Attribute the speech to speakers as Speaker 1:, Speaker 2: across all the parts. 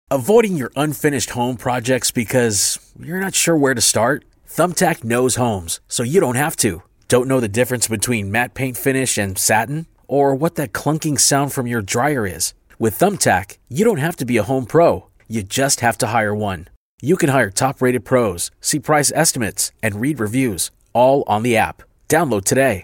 Speaker 1: Avoiding your unfinished home projects because you're not sure where to start? Thumbtack knows homes, so you don't have to. Don't know the difference between matte paint finish and satin? Or what that clunking sound from your dryer is? With Thumbtack, you don't have to be a home pro. You just have to hire one. You can hire top-rated pros, see price estimates, and read reviews, all on the app. Download today.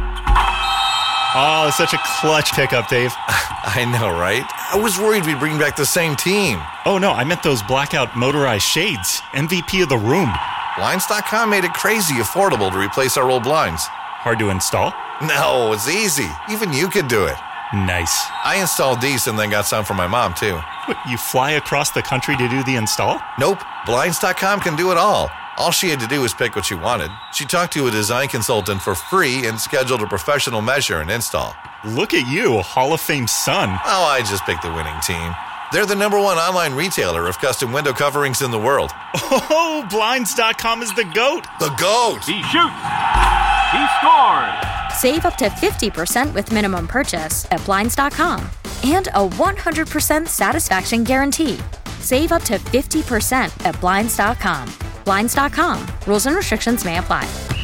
Speaker 2: Oh, such a clutch pickup, Dave.
Speaker 3: I know, right? I was worried we'd bring back the same team.
Speaker 2: Oh, no, I meant those blackout motorized shades. MVP of the room.
Speaker 3: Blinds.com made it crazy affordable to replace our old blinds.
Speaker 2: Hard to install?
Speaker 3: No, it's easy. Even you could do it.
Speaker 2: Nice.
Speaker 3: I installed these and then got some for my mom, too.
Speaker 2: What, you fly across the country to do the install?
Speaker 3: Nope. Blinds.com can do it all. All she had to do was pick what she wanted. She talked to a design consultant for free and scheduled a professional measure and install.
Speaker 2: Look at you, a Hall of Fame son.
Speaker 3: Oh, I just picked the winning team. They're the #1 online retailer of custom window coverings in the world.
Speaker 2: Oh, Blinds.com is the GOAT.
Speaker 3: The GOAT!
Speaker 4: He shoots. He scores.
Speaker 5: Save up to 50% with minimum purchase at Blinds.com. And a 100% satisfaction guarantee. Save up to 50% at Blinds.com. Blinds.com. Rules and restrictions may apply.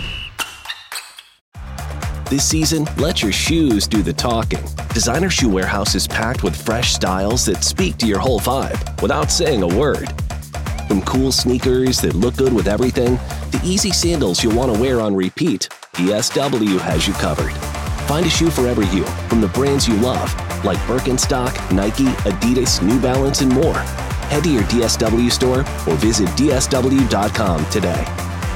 Speaker 6: This season, let your shoes do the talking. Designer Shoe Warehouse is packed with fresh styles that speak to your whole vibe without saying a word. From cool sneakers that look good with everything, to easy sandals you'll want to wear on repeat, DSW has you covered. Find a shoe for every you from the brands you love, like Birkenstock, Nike, Adidas, New Balance, and more. Head to your DSW store or visit DSW.com today.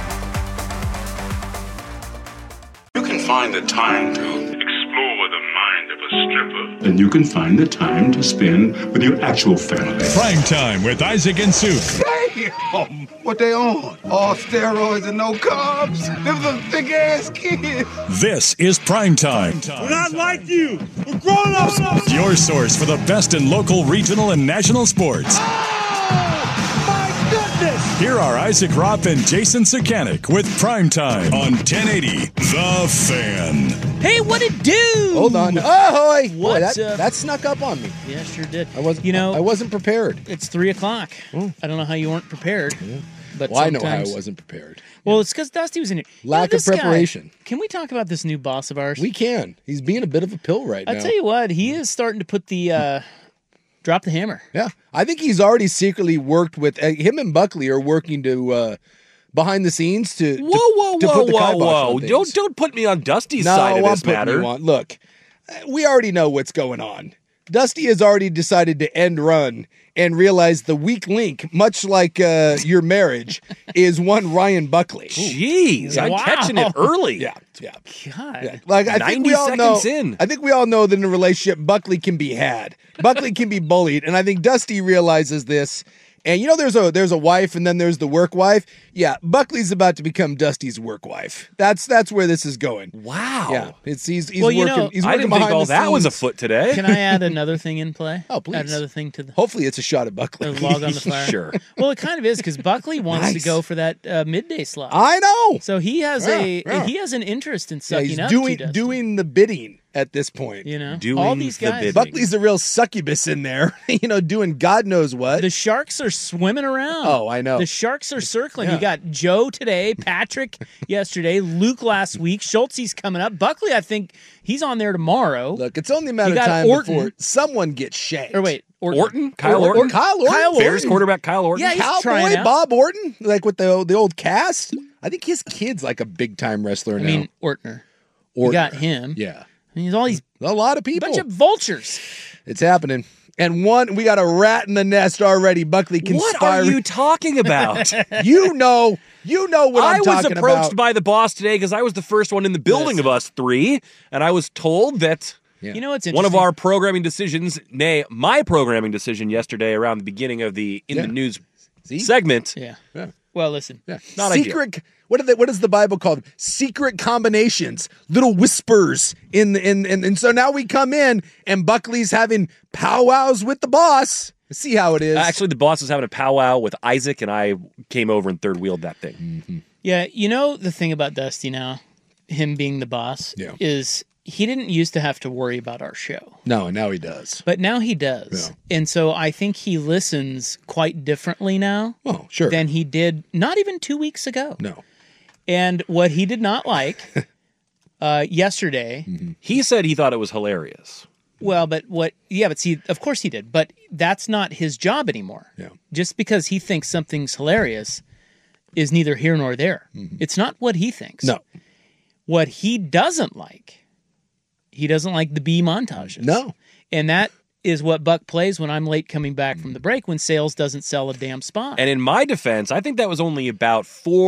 Speaker 7: You can find the time to explore the mind of a stripper.
Speaker 8: And you can find the time to spend with your actual family.
Speaker 9: Prime Time with Isaac and Suk.
Speaker 10: Damn! What they on? All steroids and no carbs? Them some thick-ass kids.
Speaker 9: This is Prime Time.
Speaker 11: We're not like you. We're grown-ups.
Speaker 9: Your source for the best in local, regional, and national sports.
Speaker 11: Oh, my goodness.
Speaker 9: Here are Isaac Ropp and Jason Sakanik with Prime Time on 1080 The Fan.
Speaker 12: Hey, what it do?
Speaker 13: Hold on. Ahoy!
Speaker 12: What's
Speaker 13: Boy,
Speaker 12: up?
Speaker 13: that snuck up on me.
Speaker 12: Yeah, sure did.
Speaker 13: I wasn't prepared.
Speaker 12: It's 3:00. I don't know how you weren't prepared.
Speaker 13: Yeah.
Speaker 12: But
Speaker 13: I know how I wasn't prepared.
Speaker 12: Well, it's because Dusty was in here.
Speaker 13: Lack of preparation.
Speaker 12: Can we talk about this new boss of ours?
Speaker 13: We can. He's being a bit of a pill right now.
Speaker 12: I tell you what, he is starting to put the drop the hammer.
Speaker 13: Yeah, I think he's already secretly worked with him and Buckley are working to behind the scenes to
Speaker 14: whoa! Don't put me on Dusty's side of this matter.
Speaker 13: Look, we already know what's going on. Dusty has already decided to end run and realize the weak link, much like your marriage, is one Ryan Buckley.
Speaker 14: Jeez, I'm catching it early.
Speaker 13: Yeah.
Speaker 12: God.
Speaker 13: Yeah. Like I
Speaker 14: 90
Speaker 13: think we all know.
Speaker 14: seconds in.
Speaker 13: I think we all know that in a relationship, Buckley can be had. Buckley can be bullied, and I think Dusty realizes this. And you know, there's a wife, and then there's the work wife. Yeah, Buckley's about to become Dusty's work wife. That's where this is going.
Speaker 14: Wow.
Speaker 13: Yeah, he's
Speaker 12: Well,
Speaker 13: working. He's
Speaker 14: I
Speaker 13: working
Speaker 14: didn't think
Speaker 13: behind
Speaker 14: all
Speaker 13: the
Speaker 14: that was
Speaker 13: scenes.
Speaker 14: afoot today.
Speaker 12: Can I add another thing in play?
Speaker 13: Oh, please.
Speaker 12: Add another thing to the.
Speaker 13: Hopefully, it's a shot at Buckley.
Speaker 12: Log on the fire.
Speaker 14: Sure.
Speaker 12: Well, it kind of is because Buckley wants to go for that midday slot.
Speaker 13: I know.
Speaker 12: So he has he has an interest in sucking
Speaker 13: he's
Speaker 12: up
Speaker 13: doing the bidding at this point.
Speaker 12: You know,
Speaker 14: Doing
Speaker 12: all these
Speaker 14: the
Speaker 12: guys.
Speaker 14: bidding.
Speaker 13: Buckley's a real succubus in there. Doing God knows what.
Speaker 12: The Sharks are swimming around.
Speaker 13: Oh, I know.
Speaker 12: The Sharks are circling.
Speaker 13: Yeah.
Speaker 12: You got Joe today, Patrick yesterday, Luke last week, Schultze's coming up. Buckley, I think he's on there tomorrow.
Speaker 13: Look, it's only a matter of time before someone gets shanked.
Speaker 12: Or wait,
Speaker 14: Orton? Kyle Orton?
Speaker 13: Kyle Orton.
Speaker 14: Bears quarterback Kyle Orton?
Speaker 12: Yeah, he's
Speaker 13: Cowboy
Speaker 12: trying out.
Speaker 13: Bob Orton, like with the old cast. I think his kid's like a big time wrestler now.
Speaker 12: I mean, Ortner. You got him.
Speaker 13: Yeah.
Speaker 12: I mean, all these
Speaker 13: a lot of people.
Speaker 12: bunch of vultures.
Speaker 13: It's happening. And we got a rat in the nest already. Buckley conspiring.
Speaker 14: What are you talking about?
Speaker 13: You know what I'm talking about.
Speaker 14: I was approached by the boss today because I was the first one in the building of us three, and I was told that
Speaker 12: You know what's interesting?
Speaker 14: one of our programming decisions, nay, my programming decision yesterday around the beginning of the In the News segment.
Speaker 12: Yeah. Well, listen.
Speaker 13: Yeah.
Speaker 14: Not
Speaker 13: secret.
Speaker 14: ideal.
Speaker 13: What is the Bible called? Secret combinations, little whispers and so now we come in and Buckley's having powwows with the boss. See how it is.
Speaker 14: Actually, the boss was having a powwow with Isaac, and I came over and third wheeled that thing.
Speaker 13: Mm-hmm.
Speaker 12: Yeah, you know the thing about Dusty now, him being the boss, is he didn't used to have to worry about our show.
Speaker 13: No, now he does.
Speaker 12: But now he does.
Speaker 13: Yeah.
Speaker 12: And so I think he listens quite differently now
Speaker 13: sure.
Speaker 12: than he did not even 2 weeks ago.
Speaker 13: No.
Speaker 12: And what he did not like yesterday...
Speaker 14: He said he thought it was hilarious.
Speaker 12: Well, but see, of course he did. But that's not his job anymore.
Speaker 13: Yeah.
Speaker 12: Just because he thinks something's hilarious is neither here nor there. It's not what he thinks.
Speaker 13: No.
Speaker 12: What he doesn't like the bee montages.
Speaker 13: No.
Speaker 12: And that is what Buck plays when I'm late coming back from the break when Sales doesn't sell a damn spot.
Speaker 14: And in my defense, I think that was only about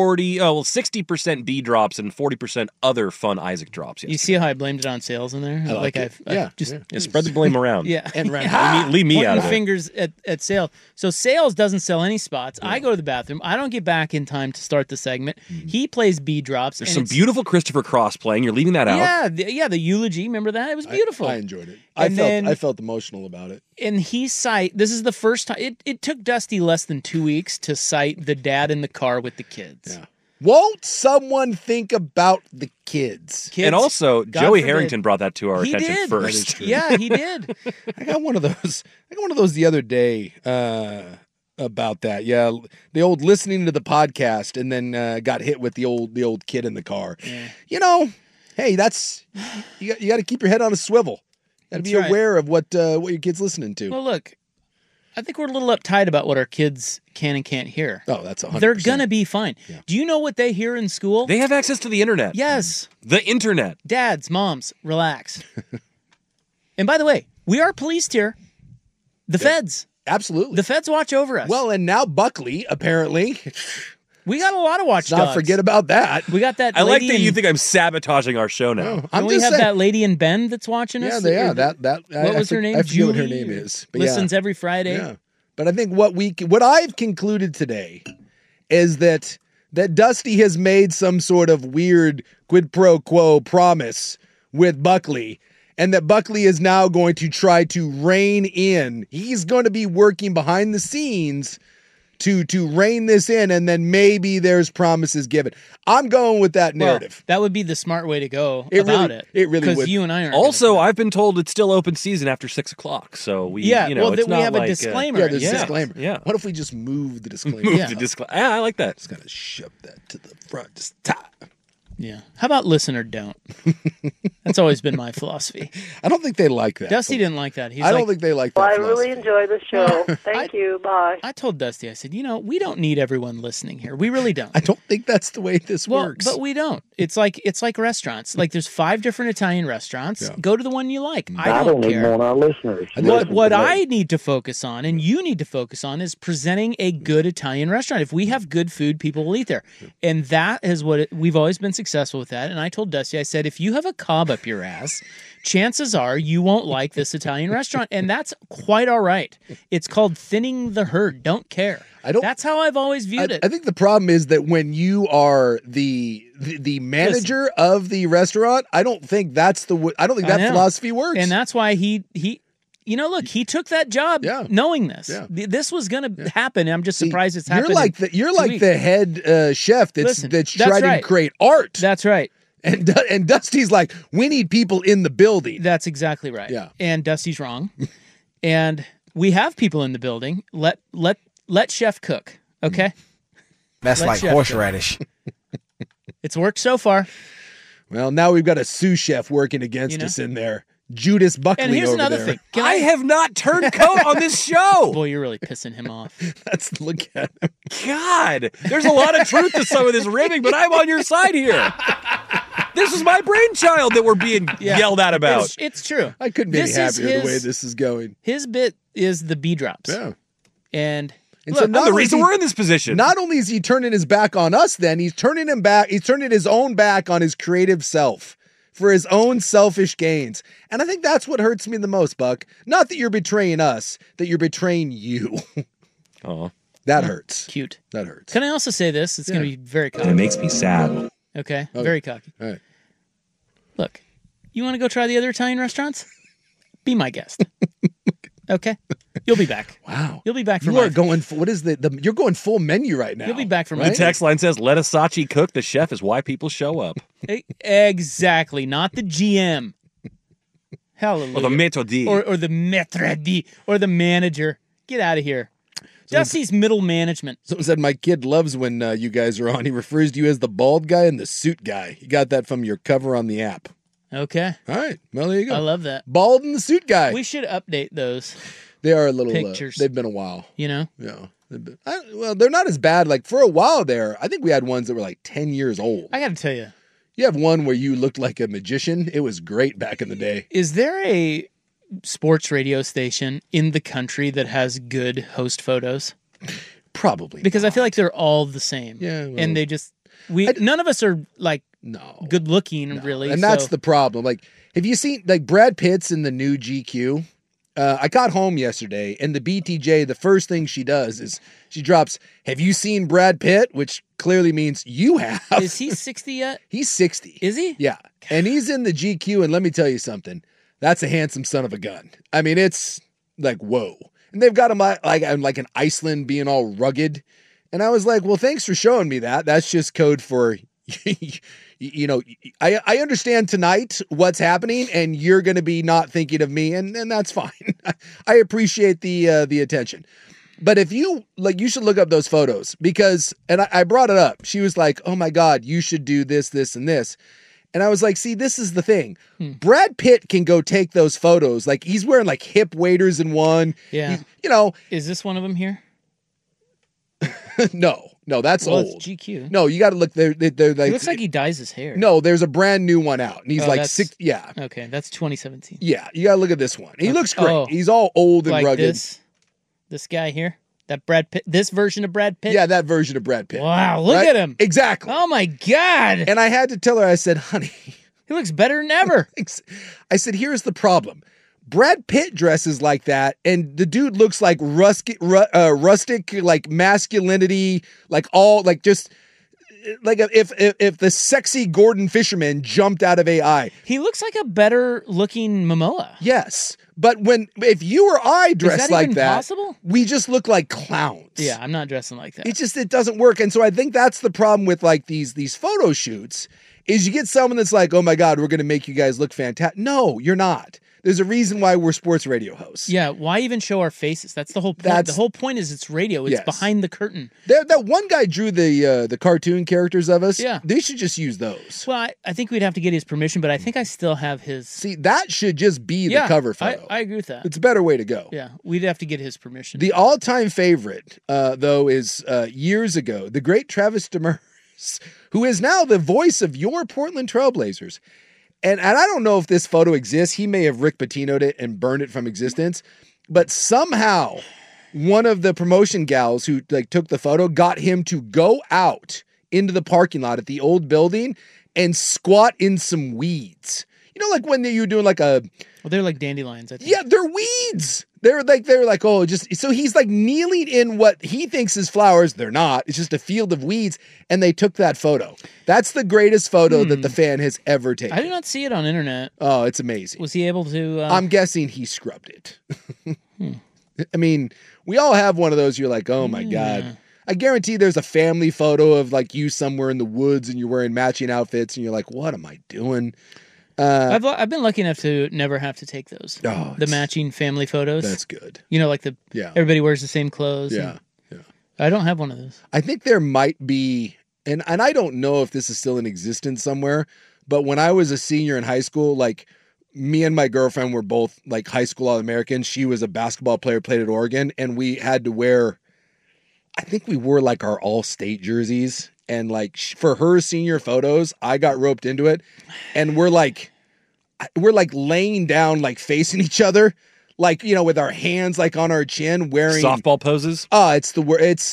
Speaker 14: 60% B drops and 40% other fun Isaac drops.
Speaker 12: You see how I blamed it on Sales in there?
Speaker 13: I like it.
Speaker 12: I've just
Speaker 14: spread the blame around.
Speaker 12: Yeah.
Speaker 13: And around.
Speaker 14: Leave me
Speaker 12: pointing
Speaker 14: out of it.
Speaker 12: fingers at Sales. So Sales doesn't sell any spots. I go to the bathroom. I don't get back in time to start the segment. He plays B drops.
Speaker 14: There's some beautiful Christopher Cross playing. You're leaving that out.
Speaker 12: Yeah, the eulogy. Remember that? It was beautiful.
Speaker 13: I enjoyed it.
Speaker 12: And
Speaker 13: I felt emotional about it.
Speaker 12: And this is the first time. It took Dusty less than 2 weeks to cite the dad in the car with the kids.
Speaker 13: Yeah. Won't someone think about the kids?
Speaker 14: And also,
Speaker 12: God
Speaker 14: Joey
Speaker 12: forbid.
Speaker 14: Harrington brought that to our
Speaker 12: He
Speaker 14: attention
Speaker 12: did.
Speaker 14: first.
Speaker 12: Yeah, he did.
Speaker 13: I got one of those the other day about that. Yeah, the old listening to the podcast and then got hit with the old kid in the car.
Speaker 12: Yeah.
Speaker 13: Hey, that's you got to keep your head on a swivel. Got to be
Speaker 12: That's right.
Speaker 13: aware of what your kid's listening to.
Speaker 12: Well, look, I think we're a little uptight about what our kids can and can't hear.
Speaker 13: Oh, that's 100%.
Speaker 12: They're gonna be fine. Yeah. Do you know what they hear in school?
Speaker 14: They have access to the internet.
Speaker 12: Yes.
Speaker 14: The internet.
Speaker 12: Dads, moms, relax. And by the way, we are policed here. The feds.
Speaker 13: Absolutely.
Speaker 12: The feds watch over us.
Speaker 13: Well, and now Buckley, apparently.
Speaker 12: We got a lot of watchdogs.
Speaker 13: Not forget about that.
Speaker 12: We got that.
Speaker 14: I like that you think I'm sabotaging our show now.
Speaker 12: And we have that lady in Bend that's watching us.
Speaker 13: Yeah, they are.
Speaker 12: What was her name?
Speaker 13: I forget what her name is. But
Speaker 12: listens every Friday.
Speaker 13: Yeah. But I think what I've concluded today is that Dusty has made some sort of weird quid pro quo promise with Buckley, and that Buckley is now going to try to rein in. He's going to be working behind the scenes to rein this in, and then maybe there's promises given. I'm going with that narrative.
Speaker 12: Well, that would be the smart way to go
Speaker 13: It
Speaker 12: about
Speaker 13: really-
Speaker 12: it.
Speaker 13: it really
Speaker 12: Because
Speaker 13: would.
Speaker 12: you and I aren't.
Speaker 14: Also, I've been told it's still open season after 6 o'clock. So we,
Speaker 12: Yeah,
Speaker 14: you know,
Speaker 12: well,
Speaker 14: it's
Speaker 12: we
Speaker 14: not
Speaker 12: have a
Speaker 14: like,
Speaker 12: disclaimer.
Speaker 13: Yeah, there's
Speaker 14: yeah,
Speaker 13: a disclaimer.
Speaker 14: Yeah.
Speaker 13: What if we just move the disclaimer?
Speaker 14: Move the disclaimer. Yeah, I like that.
Speaker 13: Just gotta shove that to the front. Just tap.
Speaker 12: Yeah. How about listen or don't? That's always been my philosophy.
Speaker 13: I don't think they like that.
Speaker 12: Dusty didn't like that. He's
Speaker 13: I don't
Speaker 12: like,
Speaker 13: think they like that.
Speaker 15: Well, I
Speaker 13: philosophy.
Speaker 15: really enjoy the show. Thank you. Bye.
Speaker 12: I told Dusty, I said, we don't need everyone listening here. We really don't.
Speaker 13: I don't think that's the way this works.
Speaker 12: But we don't. It's like restaurants. Like there's 5 different Italian restaurants.
Speaker 13: Yeah.
Speaker 12: Go to the one you like. I
Speaker 15: I
Speaker 12: don't
Speaker 15: don't
Speaker 12: care.
Speaker 15: even want our listeners.
Speaker 12: What I need to focus on, and you need to focus on, is presenting a good Italian restaurant. If we have good food, people will eat there, and that is we've always been successful with that. And I told Dusty, I said, if you have a cob up your ass, chances are you won't like this Italian restaurant, and that's quite all right. It's called thinning the herd. Don't care. That's how I've always viewed it.
Speaker 13: I think the problem is that when you are the manager of the restaurant, I don't think that philosophy works.
Speaker 12: And that's why he look, he took that job knowing this.
Speaker 13: Yeah.
Speaker 12: This was going to happen. I'm just surprised it's happened.
Speaker 13: You're like the head chef that's trying to create art.
Speaker 12: That's right.
Speaker 13: And Dusty's like, we need people in the building.
Speaker 12: That's exactly right.
Speaker 13: Yeah.
Speaker 12: And Dusty's wrong. And we have people in the building. Let chef cook, okay?
Speaker 16: That's
Speaker 12: Let
Speaker 16: like
Speaker 12: chef
Speaker 16: horseradish.
Speaker 12: It's worked so far.
Speaker 13: Well, now we've got a sous chef working against us in there. Judas Buckley
Speaker 12: And here's
Speaker 13: over
Speaker 12: another
Speaker 13: there.
Speaker 12: thing.
Speaker 14: I have not turned coat on this show.
Speaker 12: Boy, you're really pissing him off.
Speaker 13: Let's look at him.
Speaker 14: God, there's a lot of truth to some of this ribbing, but I'm on your side here. This is my brainchild that we're being yelled at about.
Speaker 12: It's true.
Speaker 13: I couldn't be any happier the way this is going.
Speaker 12: His bit is the B drops.
Speaker 13: Yeah.
Speaker 12: And
Speaker 13: so
Speaker 14: I'm the reason we're in this position.
Speaker 13: Not only is he turning his back on us, then he's turning his own back on his creative self for his own selfish gains. And I think that's what hurts me the most, Buck. Not that you're betraying us, that you're betraying you.
Speaker 14: Oh,
Speaker 13: that hurts.
Speaker 12: Cute.
Speaker 13: That hurts.
Speaker 12: Can I also say this? It's going to be very cocky.
Speaker 14: And it makes me sad.
Speaker 12: Okay, very cocky.
Speaker 13: All right.
Speaker 12: Look, you want to go try the other Italian restaurants? Be my guest. Okay? You'll be back.
Speaker 13: Wow.
Speaker 12: You'll be back for
Speaker 13: You are going for, what is
Speaker 12: you're
Speaker 13: going full menu right now.
Speaker 12: You'll be back for
Speaker 14: The
Speaker 12: my
Speaker 14: text line says, let Asachi cook. The chef is why people show up.
Speaker 12: Exactly. Not the GM. Hallelujah.
Speaker 14: Or the maître d'.
Speaker 12: Or the maître d'. Or the manager. Get out of here. Dusty's middle management.
Speaker 13: Someone said, my kid loves when you guys are on. He refers to you as the bald guy and the suit guy. You got that from your cover on the app.
Speaker 12: Okay.
Speaker 13: All right. Well, there you go.
Speaker 12: I love that.
Speaker 13: Bald and the suit guy.
Speaker 12: We should update those.
Speaker 13: They are a little
Speaker 12: pictures.
Speaker 13: They've been a while.
Speaker 12: You know?
Speaker 13: Yeah. Well, they're not as bad. Like, for a while there, I think we had ones that were like 10 years old.
Speaker 12: I got to tell you.
Speaker 13: You have one where you looked like a magician. It was great back in the day.
Speaker 12: Is there a sports radio station in the country that has good host photos?
Speaker 13: Probably.
Speaker 12: Because I feel like they're all the same.
Speaker 13: Yeah. Well,
Speaker 12: and they just, none of us are like good looking, really.
Speaker 13: And that's the problem. Like, have you seen, like, Brad Pitt's in the new GQ? I got home yesterday, and the BTJ, the first thing she does is she drops, have you seen Brad Pitt? Which clearly means you have.
Speaker 12: Is he 60 yet?
Speaker 13: He's 60.
Speaker 12: Is he?
Speaker 13: Yeah. And he's in the GQ, and let me tell you something. That's a handsome son of a gun. I mean, it's like, whoa. And they've got him like in Iceland being all rugged. And I was like, well, thanks for showing me that. That's just code for, you know, I understand tonight what's happening, and you're going to be not thinking of me, and that's fine. I appreciate the attention. But if you, like, you should look up those photos because, and I brought it up. She was like, oh my God, you should do this, this, and this. And I was like, see, this is the thing. Brad Pitt can go take those photos. Like, he's wearing like hip waders in one.
Speaker 12: Yeah.
Speaker 13: You know.
Speaker 12: Is this one of them here?
Speaker 13: No, that's old.
Speaker 12: It's GQ.
Speaker 13: No, you got to look. They're like.
Speaker 12: It looks like he dyes his hair.
Speaker 13: No, there's a brand new one out, and he's like 6. Yeah.
Speaker 12: Okay, that's 2017.
Speaker 13: Yeah, you got to look at this one. He looks great. He's all old and
Speaker 12: like
Speaker 13: rugged.
Speaker 12: This guy here. That Brad Pitt, this version of Brad Pitt?
Speaker 13: Yeah, that version of Brad Pitt.
Speaker 12: Wow, look at him.
Speaker 13: Exactly.
Speaker 12: Oh my God.
Speaker 13: And I had to tell her, I said, honey.
Speaker 12: He looks better than ever.
Speaker 13: I said, here's the problem. Brad Pitt dresses like that, and the dude looks like rustic, like masculinity, like all, like just, like if the sexy Gordon Fisherman jumped out of AI.
Speaker 12: He looks like a better looking Momoa.
Speaker 13: Yes. But if you or I dress like that,
Speaker 12: possible?
Speaker 13: We just look like clowns.
Speaker 12: Yeah, I'm not dressing like that.
Speaker 13: It doesn't work. And so I think that's the problem with like these photo shoots is you get someone that's like, oh my God, we're going to make you guys look fantastic. No, you're not. There's a reason why we're sports radio hosts.
Speaker 12: Yeah, why even show our faces? That's the whole point. The whole point is it's radio. It's behind the curtain.
Speaker 13: That one guy drew the cartoon characters of us.
Speaker 12: Yeah.
Speaker 13: They should just use those.
Speaker 12: Well, I think we'd have to get his permission, but I think I still have his.
Speaker 13: See, that should just be the cover photo.
Speaker 12: I agree with that.
Speaker 13: It's a better way to go.
Speaker 12: Yeah, we'd have to get his permission.
Speaker 13: The all-time favorite, though, is years ago, the great Travis Demers, who is now the voice of your Portland Trailblazers. And I don't know if this photo exists. He may have Rick Pitino'd it and burned it from existence. But somehow, one of the promotion gals who like took the photo got him to go out into the parking lot at the old building and squat in some weeds. You know, like when you're doing like a...
Speaker 12: Well, they're like dandelions, I think.
Speaker 13: Yeah, they're weeds. They're like, oh, just... So he's like kneeling in what he thinks is flowers. They're not. It's just a field of weeds. And they took that photo. That's the greatest photo that the fan has ever taken.
Speaker 12: I did not see it on internet.
Speaker 13: Oh, it's amazing.
Speaker 12: Was he able to...
Speaker 13: I'm guessing he scrubbed it. I mean, we all have one of those. You're like, oh my God. I guarantee there's a family photo of like you somewhere in the woods and you're wearing matching outfits and you're like, what am I doing?
Speaker 12: I've been lucky enough to never have to take those.
Speaker 13: Oh,
Speaker 12: the matching family photos.
Speaker 13: That's good.
Speaker 12: You know, like everybody wears the same clothes.
Speaker 13: Yeah.
Speaker 12: I don't have one of those.
Speaker 13: I think there might be, and I don't know if this is still in existence somewhere, but when I was a senior in high school, like me and my girlfriend were both like high school All-Americans. She was a basketball player, played at Oregon, and we had to wear, I think we wore like our all-state jerseys. And like for her senior photos, I got roped into it. And we're like laying down, like facing each other, like, you know, with our hands like on our chin, wearing
Speaker 14: softball poses.
Speaker 13: Oh, it's the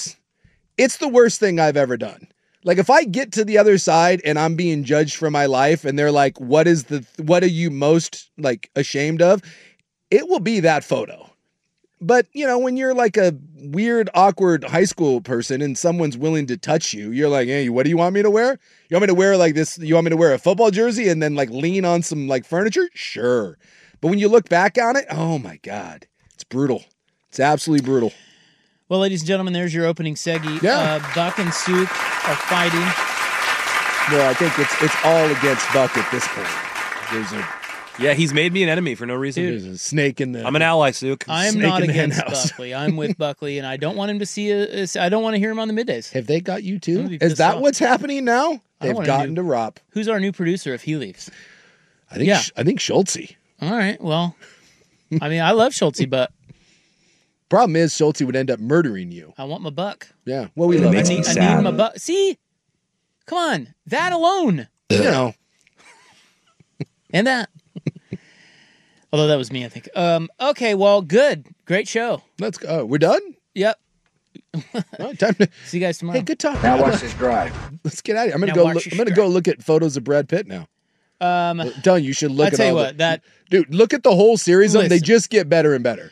Speaker 13: worst thing I've ever done. Like if I get to the other side and I'm being judged for my life and they're like, what are you most like ashamed of? It will be that photo. But, you know, when you're like a weird, awkward high school person and someone's willing to touch you, you're like, hey, what do you want me to wear? You want me to wear like this? You want me to wear a football jersey and then like lean on some like furniture? Sure. But when you look back on it, oh my God, it's brutal. It's absolutely brutal.
Speaker 12: Well, ladies and gentlemen, there's your opening seggy.
Speaker 13: Yeah.
Speaker 12: Buck and Souk are fighting.
Speaker 13: Well, I think it's all against Buck at this point.
Speaker 14: Yeah, he's made me an enemy for no reason.
Speaker 12: Dude.
Speaker 13: There's a snake in the.
Speaker 14: I'm an ally, Suk.
Speaker 12: I'm
Speaker 13: Snake
Speaker 12: not
Speaker 13: in the
Speaker 12: against
Speaker 13: henhouse.
Speaker 12: Buckley. I'm with Buckley, and I don't want him to see I don't want to hear him on the middays.
Speaker 13: Have they got you
Speaker 12: I'm
Speaker 13: too?
Speaker 12: gonna be
Speaker 13: Is
Speaker 12: pissed
Speaker 13: that
Speaker 12: off.
Speaker 13: what's happening now?
Speaker 12: I
Speaker 13: They've
Speaker 12: want a
Speaker 13: gotten
Speaker 12: new-
Speaker 13: to Rop.
Speaker 12: Who's our new producer if he leaves?
Speaker 13: I think.
Speaker 12: Yeah.
Speaker 13: I think Schultze.
Speaker 12: All right. Well, I mean, I love Schultze, but
Speaker 13: Problem is, Schultze would end up murdering you.
Speaker 12: I want my buck.
Speaker 13: Yeah. Well, we
Speaker 14: It
Speaker 13: love
Speaker 14: makes
Speaker 13: it.
Speaker 14: me
Speaker 12: I
Speaker 14: sad.
Speaker 12: need my buck. See, come on, that alone,
Speaker 13: You know.
Speaker 12: and that. Although that was me, I think. Okay. Well, good. Great show.
Speaker 13: Let's go. We're done.
Speaker 12: Yep.
Speaker 13: All right, time to.
Speaker 12: See you guys tomorrow.
Speaker 13: Hey, good talk.
Speaker 10: Now watch this drive.
Speaker 13: Let's get out of here. I'm gonna
Speaker 12: Now
Speaker 13: go.
Speaker 12: watch
Speaker 13: Look,
Speaker 12: your
Speaker 13: I'm gonna go look at photos of Brad Pitt now. Don, you should look
Speaker 12: I'll
Speaker 13: at
Speaker 12: tell you
Speaker 13: all
Speaker 12: what, that
Speaker 13: dude. Look at the whole series of them. They
Speaker 12: Listen.
Speaker 13: just get better and better.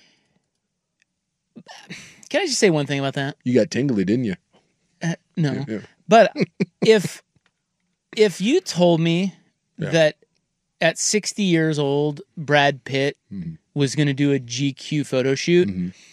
Speaker 12: Can I just say one thing about that?
Speaker 13: You got tingly, didn't you?
Speaker 12: No.
Speaker 13: Yeah.
Speaker 12: But if you told me
Speaker 13: Yeah.
Speaker 12: that at 60 years old Brad Pitt
Speaker 13: Mm-hmm.
Speaker 12: was going to do a GQ photo shoot,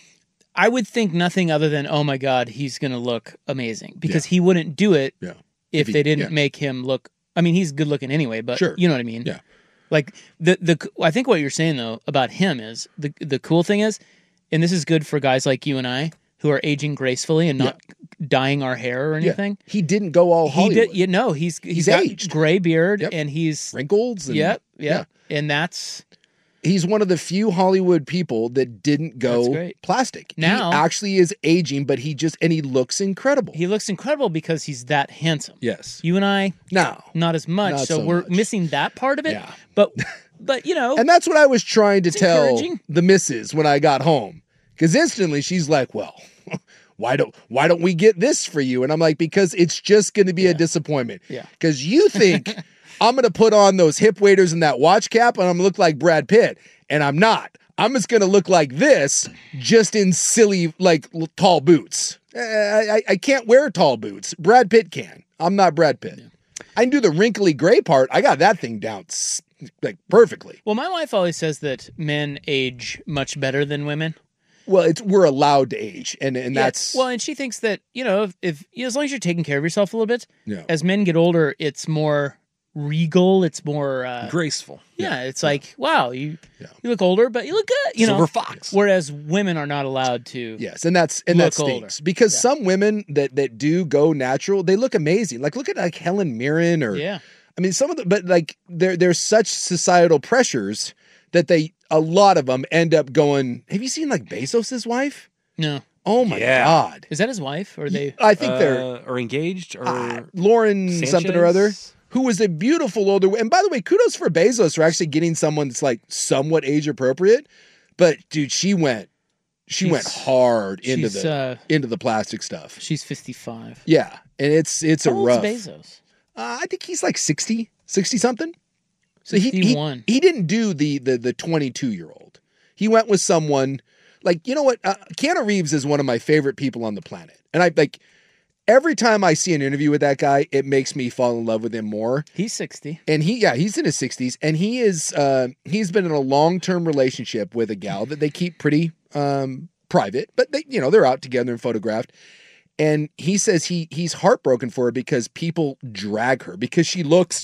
Speaker 12: I would think nothing other than, oh my God, he's going to look amazing, because he wouldn't do it
Speaker 13: Yeah.
Speaker 12: if
Speaker 13: he-
Speaker 12: they didn't
Speaker 13: yeah.
Speaker 12: make him look. I mean, he's good looking anyway, but
Speaker 13: Sure.
Speaker 12: you know what I mean?
Speaker 13: Yeah.
Speaker 12: Like I think what you're saying though about him is the cool thing is, and this is good for guys like you and I who are aging gracefully and not dyeing our hair or anything.
Speaker 13: Yeah. He didn't go all Hollywood.
Speaker 12: He did. He's got
Speaker 13: aged.
Speaker 12: gray beard
Speaker 13: Yep.
Speaker 12: and he's
Speaker 13: Wrinkles. And,
Speaker 12: yep,
Speaker 13: yeah.
Speaker 12: and that's
Speaker 13: He's one of the few Hollywood people that didn't
Speaker 12: That's
Speaker 13: go
Speaker 12: great.
Speaker 13: plastic.
Speaker 12: Now-
Speaker 13: he actually is aging, but he looks incredible.
Speaker 12: he looks incredible because he's that handsome.
Speaker 13: Yes.
Speaker 12: You and I,
Speaker 13: No.
Speaker 12: not as much.
Speaker 13: Not
Speaker 12: so
Speaker 13: so
Speaker 12: we're
Speaker 13: much.
Speaker 12: missing that part of it.
Speaker 13: Yeah.
Speaker 12: But you know,
Speaker 13: And that's what I was trying to
Speaker 12: It's
Speaker 13: tell
Speaker 12: encouraging.
Speaker 13: the missus when I got home. Because instantly she's like, well, why don't we get this for you? And I'm like, because it's just going to be a disappointment.
Speaker 12: Yeah.
Speaker 13: Because you think I'm going to put on those hip waders and that watch cap and I'm going to look like Brad Pitt. And I'm not. I'm just going to look like this, just in silly, like, tall boots. I can't wear tall boots. Brad Pitt can. I'm not Brad Pitt. I can do the wrinkly gray part. I got that thing down like perfectly.
Speaker 12: well, my wife always says that men age much better than women.
Speaker 13: Well, we're allowed to age, and
Speaker 12: Yeah,
Speaker 13: that's
Speaker 12: well, and she thinks that, you know, if as long as you're taking care of yourself a little bit,
Speaker 13: Yeah.
Speaker 12: as men get older, it's more regal, it's more
Speaker 14: Graceful.
Speaker 12: yeah, it's like, wow, you look older, but you look good, you know.
Speaker 14: Silver fox.
Speaker 12: Whereas women are not allowed to.
Speaker 13: yes, and that
Speaker 12: Look
Speaker 13: stinks
Speaker 12: older.
Speaker 13: because some women that do go natural, they look amazing. Like look at like Helen Mirren or
Speaker 12: Yeah.
Speaker 13: I mean some of the, but like there's such societal pressures that a lot of them end up going. Have you seen like Bezos's wife?
Speaker 12: No.
Speaker 13: Oh my
Speaker 14: Yeah.
Speaker 13: God.
Speaker 12: Is that his wife or they?
Speaker 13: I think they're
Speaker 14: or engaged or
Speaker 13: Lauren something or other,
Speaker 14: Sanchez?
Speaker 13: who was a beautiful older. And by the way, kudos for Bezos for actually getting someone that's like somewhat age appropriate. But dude, she went hard into
Speaker 12: she's,
Speaker 13: the plastic stuff.
Speaker 12: She's 55.
Speaker 13: Yeah, and it's
Speaker 12: How
Speaker 13: a
Speaker 12: old's
Speaker 13: rough.
Speaker 12: Bezos?
Speaker 13: I think he's like 60 something. So he
Speaker 12: 51.
Speaker 13: didn't do the 22-year-old. He went with someone like, you know what? Keanu Reeves is one of my favorite people on the planet. And I like every time I see an interview with that guy, it makes me fall in love with him more.
Speaker 12: He's 60.
Speaker 13: And he's in his 60s and he's been in a long-term relationship with a gal that they keep pretty private, but they're out together and photographed. And he says he's heartbroken for her because people drag her because she looks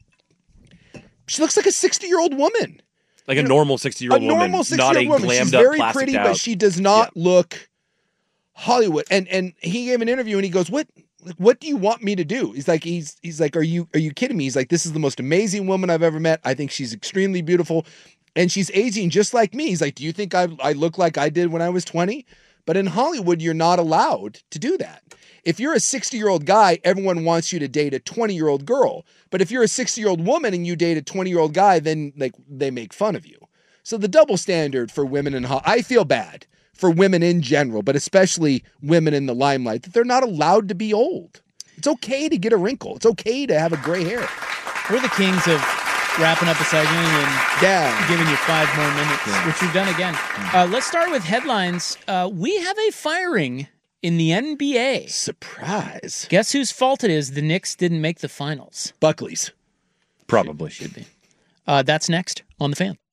Speaker 13: like a 60-year-old woman.
Speaker 14: Like a normal 60-year-old woman.
Speaker 13: A normal 60-year-old
Speaker 14: not a
Speaker 13: woman.
Speaker 14: glammed
Speaker 13: She's
Speaker 14: up,
Speaker 13: very
Speaker 14: plastic
Speaker 13: pretty,
Speaker 14: out.
Speaker 13: but she does not look Hollywood. And he gave an interview and he goes, What do you want me to do? He's like, are you kidding me? He's like, this is the most amazing woman I've ever met. I think she's extremely beautiful. And she's aging just like me. He's like, do you think I look like I did when I was 20? But in Hollywood, you're not allowed to do that. If you're a 60-year-old guy, everyone wants you to date a 20-year-old girl. But if you're a 60-year-old woman and you date a 20-year-old guy, then like they make fun of you. So the double standard for women in I feel bad for women in general, but especially women in the limelight, that they're not allowed to be old. It's okay to get a wrinkle. It's okay to have a gray hair.
Speaker 12: We're the kings of wrapping up a segment and giving you 5 more minutes, which we've done again. Let's start with headlines. We have a firing in the NBA.
Speaker 13: Surprise.
Speaker 12: Guess whose fault it is the Knicks didn't make the finals?
Speaker 13: Buckley's.
Speaker 14: Probably.
Speaker 12: Should be. That's next on The Fan.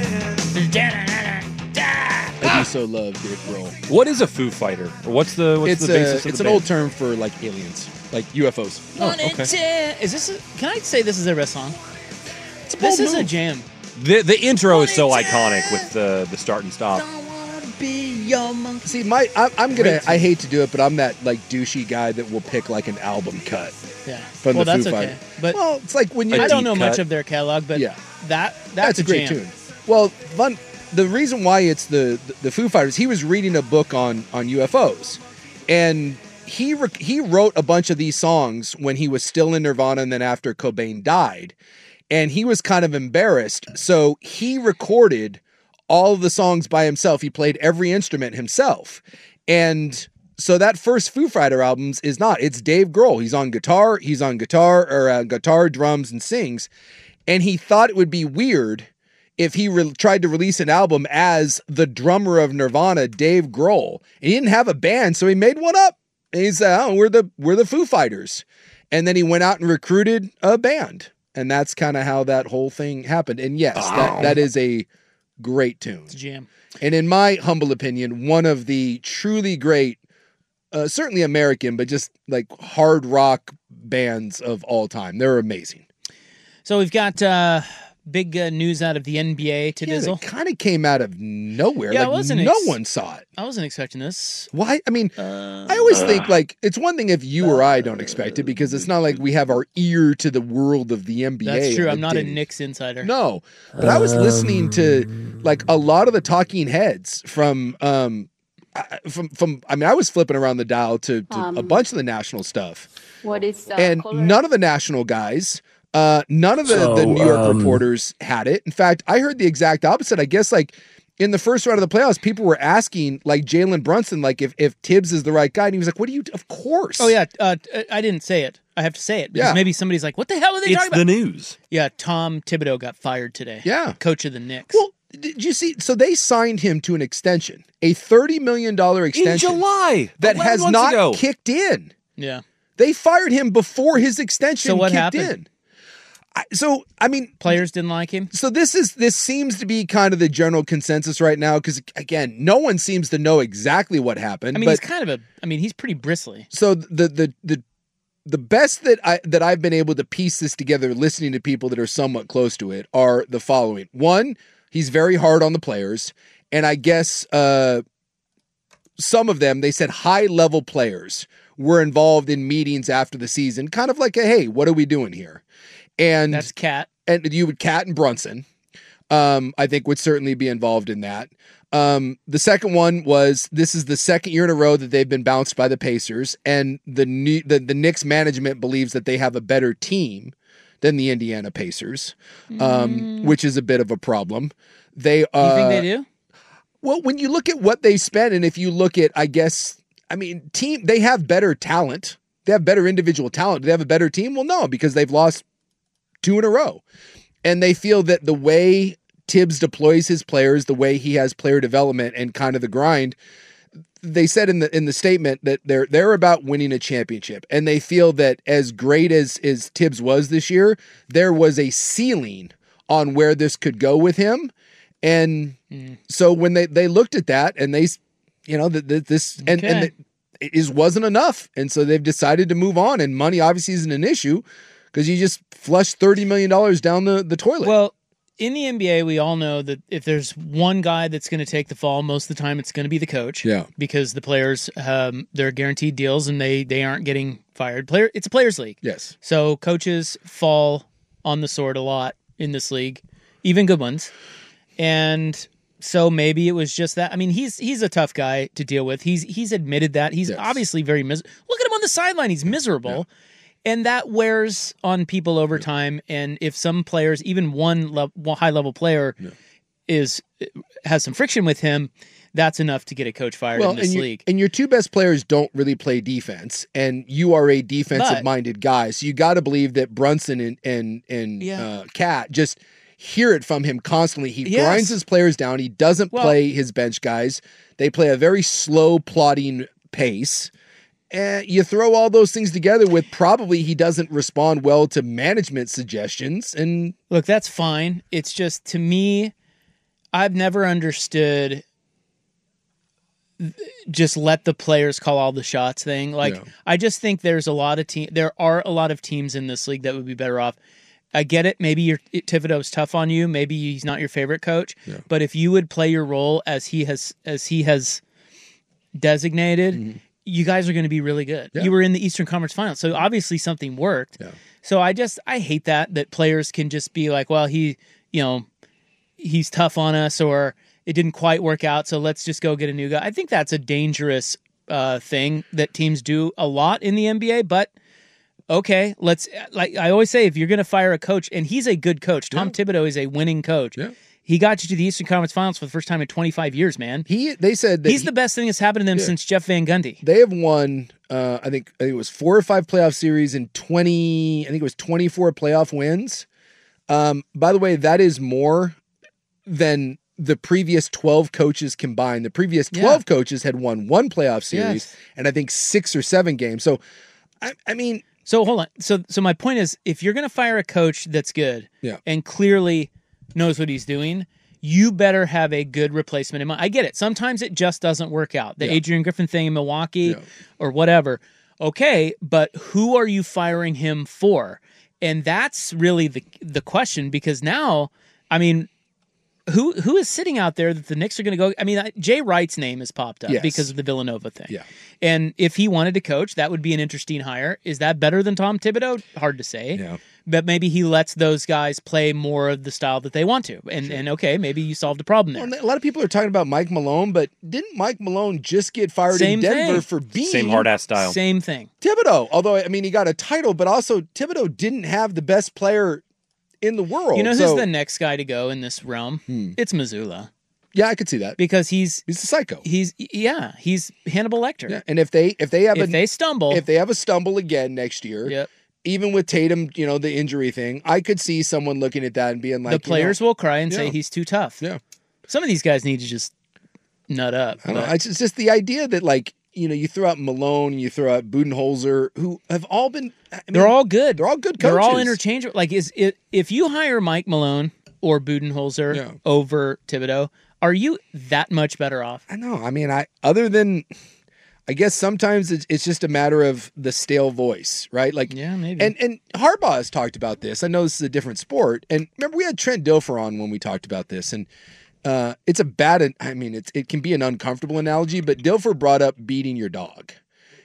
Speaker 13: I do so love Dave Grohl.
Speaker 14: What is a Foo Fighter? Or what's the basis of
Speaker 13: It's
Speaker 14: the
Speaker 13: an
Speaker 14: band?
Speaker 13: old term for like aliens, like UFOs.
Speaker 12: Is this? Can I say this is their best song?
Speaker 13: It's a
Speaker 12: This
Speaker 13: bold
Speaker 12: is a
Speaker 13: move.
Speaker 12: jam.
Speaker 14: The intro is so iconic with the start and stop.
Speaker 13: See, I hate to do it, but I'm that like douchey guy that will pick like an album cut.
Speaker 12: Yeah.
Speaker 13: From the
Speaker 12: that's
Speaker 13: Foo
Speaker 12: okay.
Speaker 13: Fighters.
Speaker 12: But
Speaker 13: well, it's like when you
Speaker 12: I don't know much of their catalog, but that's a
Speaker 13: great
Speaker 12: jam.
Speaker 13: tune. Well, the reason why it's the Foo Fighters, he was reading a book on UFOs, and he wrote a bunch of these songs when he was still in Nirvana, and then after Cobain died, and he was kind of embarrassed, so he recorded all of the songs by himself. He played every instrument himself, and so that first Foo Fighter albums it's Dave Grohl. He's on guitar, guitar, drums, and sings, and he thought it would be weird if he tried to release an album as the drummer of Nirvana, Dave Grohl. And he didn't have a band, so he made one up. And he said, we're the Foo Fighters. And then he went out and recruited a band. And that's kind of how that whole thing happened. And yes, that is a great tune.
Speaker 12: It's a jam.
Speaker 13: And in my humble opinion, one of the truly great, certainly American, but just like hard rock bands of all time. They're amazing.
Speaker 12: So we've got big news out of the NBA to Dizzle.
Speaker 13: It kind of came out of nowhere.
Speaker 12: Yeah,
Speaker 13: like no one saw it.
Speaker 12: I wasn't expecting this.
Speaker 13: Why? I mean, I always think like it's one thing if you or I don't expect it because it's not like we have our ear to the world of the NBA.
Speaker 12: That's true. I'm not a Knicks insider.
Speaker 13: No, but I was listening to like a lot of the talking heads from I mean, I was flipping around the dial to a bunch of the national stuff.
Speaker 15: What is
Speaker 13: and none of the national guys. None of the New York reporters had it. In fact, I heard the exact opposite. I guess like in the first round of the playoffs, people were asking like Jalen Brunson, like if Tibbs is the right guy. And he was like, what do you, of course.
Speaker 12: Oh yeah. I didn't say it. I have to say it because maybe somebody's like, what the hell are they talking about?
Speaker 14: It's the news.
Speaker 12: Yeah. Tom Thibodeau got fired today.
Speaker 13: Yeah.
Speaker 12: Coach of the Knicks.
Speaker 13: Well, did you see? So they signed him to an extension, a $30 million extension.
Speaker 14: In July.
Speaker 13: That has not kicked in.
Speaker 12: Yeah.
Speaker 13: They fired him before his extension kicked
Speaker 12: happened?
Speaker 13: in. So, I mean,
Speaker 12: players didn't like him.
Speaker 13: So this seems to be kind of the general consensus right now because again, no one seems to know exactly what happened.
Speaker 12: I mean, he's pretty bristly.
Speaker 13: So the best that I've been able to piece this together, listening to people that are somewhat close to it, are the following: one, he's very hard on the players, and I guess some of them, they said high level players were involved in meetings after the season, kind of like hey, what are we doing here? And
Speaker 12: that's Cat.
Speaker 13: And Cat and Brunson, I think would certainly be involved in that. The second one was this is the second year in a row that they've been bounced by the Pacers, and the Knicks management believes that they have a better team than the Indiana Pacers, which is a bit of a problem. You think
Speaker 12: they do?
Speaker 13: Well, when you look at what they spend, and if you look at, they have better talent. They have better individual talent. Do they have a better team? Well, no, because they've lost 2 in a row. And they feel that the way Tibbs deploys his players, the way he has player development and kind of the grind, they said in the statement that they're about winning a championship. And they feel that as great as Tibbs was this year, there was a ceiling on where this could go with him. And so when they looked at that and they, it wasn't enough. And so they've decided to move on, and money obviously isn't an issue because you just flushed $30 million down the toilet.
Speaker 12: Well, in the NBA, we all know that if there's one guy that's going to take the fall, most of the time it's going to be the coach.
Speaker 13: Yeah.
Speaker 12: Because the players, they're guaranteed deals and they aren't getting fired. It's a players' league.
Speaker 13: Yes.
Speaker 12: So coaches fall on the sword a lot in this league, even good ones. And so maybe it was just that. I mean, he's a tough guy to deal with. He's admitted that. He's obviously very miserable. Look at him on the sideline. He's miserable. Yeah. And that wears on people over time. And if some players, even one high-level player has some friction with him, that's enough to get a coach fired in this league.
Speaker 13: And your two best players don't really play defense, and you are a defensive-minded guy. So you got to believe that Brunson and Cat just hear it from him constantly. He grinds his players down. He doesn't play his bench guys. They play a very slow, plodding pace. And you throw all those things together with probably he doesn't respond well to management suggestions. And
Speaker 12: look, that's fine. It's just, to me, I've never understood just let the players call all the shots thing. I just think there are a lot of teams in this league that would be better off I get it. Maybe Thibodeau's tough on you. Maybe he's not your favorite coach.
Speaker 13: Yeah.
Speaker 12: But if you would play your role as he has designated, you guys are going to be really good.
Speaker 13: Yeah.
Speaker 12: You were in the Eastern Conference Finals, so obviously something worked.
Speaker 13: Yeah.
Speaker 12: So I hate that players can just be like, well, he's tough on us, or it didn't quite work out, so let's just go get a new guy. I think that's a dangerous thing that teams do a lot in the NBA, but okay, like I always say, if you're going to fire a coach, and he's a good coach, Tom Thibodeau is a winning coach.
Speaker 13: Yeah.
Speaker 12: He got you to the Eastern Conference Finals for the first time in 25 years, man.
Speaker 13: They said that
Speaker 12: he's the best thing that's happened to them since Jeff Van Gundy.
Speaker 13: They have won, I think it was 4 or 5 playoff series and 24 playoff wins. By the way, that is more than the previous 12 coaches combined. The previous 12 coaches had won 1 playoff series and I think 6 or 7 games. So, I mean...
Speaker 12: So hold on. So my point is, if you're going to fire a coach that's good and clearly knows what he's doing, you better have a good replacement in mind. I get it. Sometimes it just doesn't work out. The Adrian Griffin thing in Milwaukee or whatever. Okay, but who are you firing him for? And that's really the question, because now, I mean, who is sitting out there that the Knicks are going to go? I mean, Jay Wright's name has popped up because of the Villanova thing. Yeah. And if he wanted to coach, that would be an interesting hire. Is that better than Tom Thibodeau? Hard to say. Yeah. But maybe he lets those guys play more of the style that they want to. And okay, maybe you solved a problem there.
Speaker 13: Well, a lot of people are talking about Mike Malone, but didn't Mike Malone just get fired in Denver for being...
Speaker 14: Same hard-ass style.
Speaker 12: Same thing.
Speaker 13: Thibodeau. Although, I mean, he got a title, but also Thibodeau didn't have the best player in the world.
Speaker 12: You know who's the next guy to go in this realm? It's Mazzulla.
Speaker 13: Yeah, I could see that.
Speaker 12: Because he's
Speaker 13: a psycho.
Speaker 12: He's Hannibal Lecter.
Speaker 13: Yeah. And if they
Speaker 12: stumble.
Speaker 13: If they have a stumble again next year, even with Tatum, the injury thing, I could see someone looking at that and being like,
Speaker 12: the players will cry and say he's too tough. Yeah. Some of these guys need to just nut up.
Speaker 13: I don't know. It's just the idea that, like, you throw out Malone, you throw out Budenholzer, who have all been...
Speaker 12: they're all good.
Speaker 13: They're all good coaches.
Speaker 12: They're all interchangeable. Like, if you hire Mike Malone or Budenholzer over Thibodeau, are you that much better off?
Speaker 13: I know. I mean, other than... I guess sometimes it's just a matter of the stale voice, right? Like,
Speaker 12: yeah, maybe.
Speaker 13: And Harbaugh has talked about this. I know this is a different sport. And remember, we had Trent Dilfer on when we talked about this. And it's a bad... I mean, it can be an uncomfortable analogy, but Dilfer brought up beating your dog.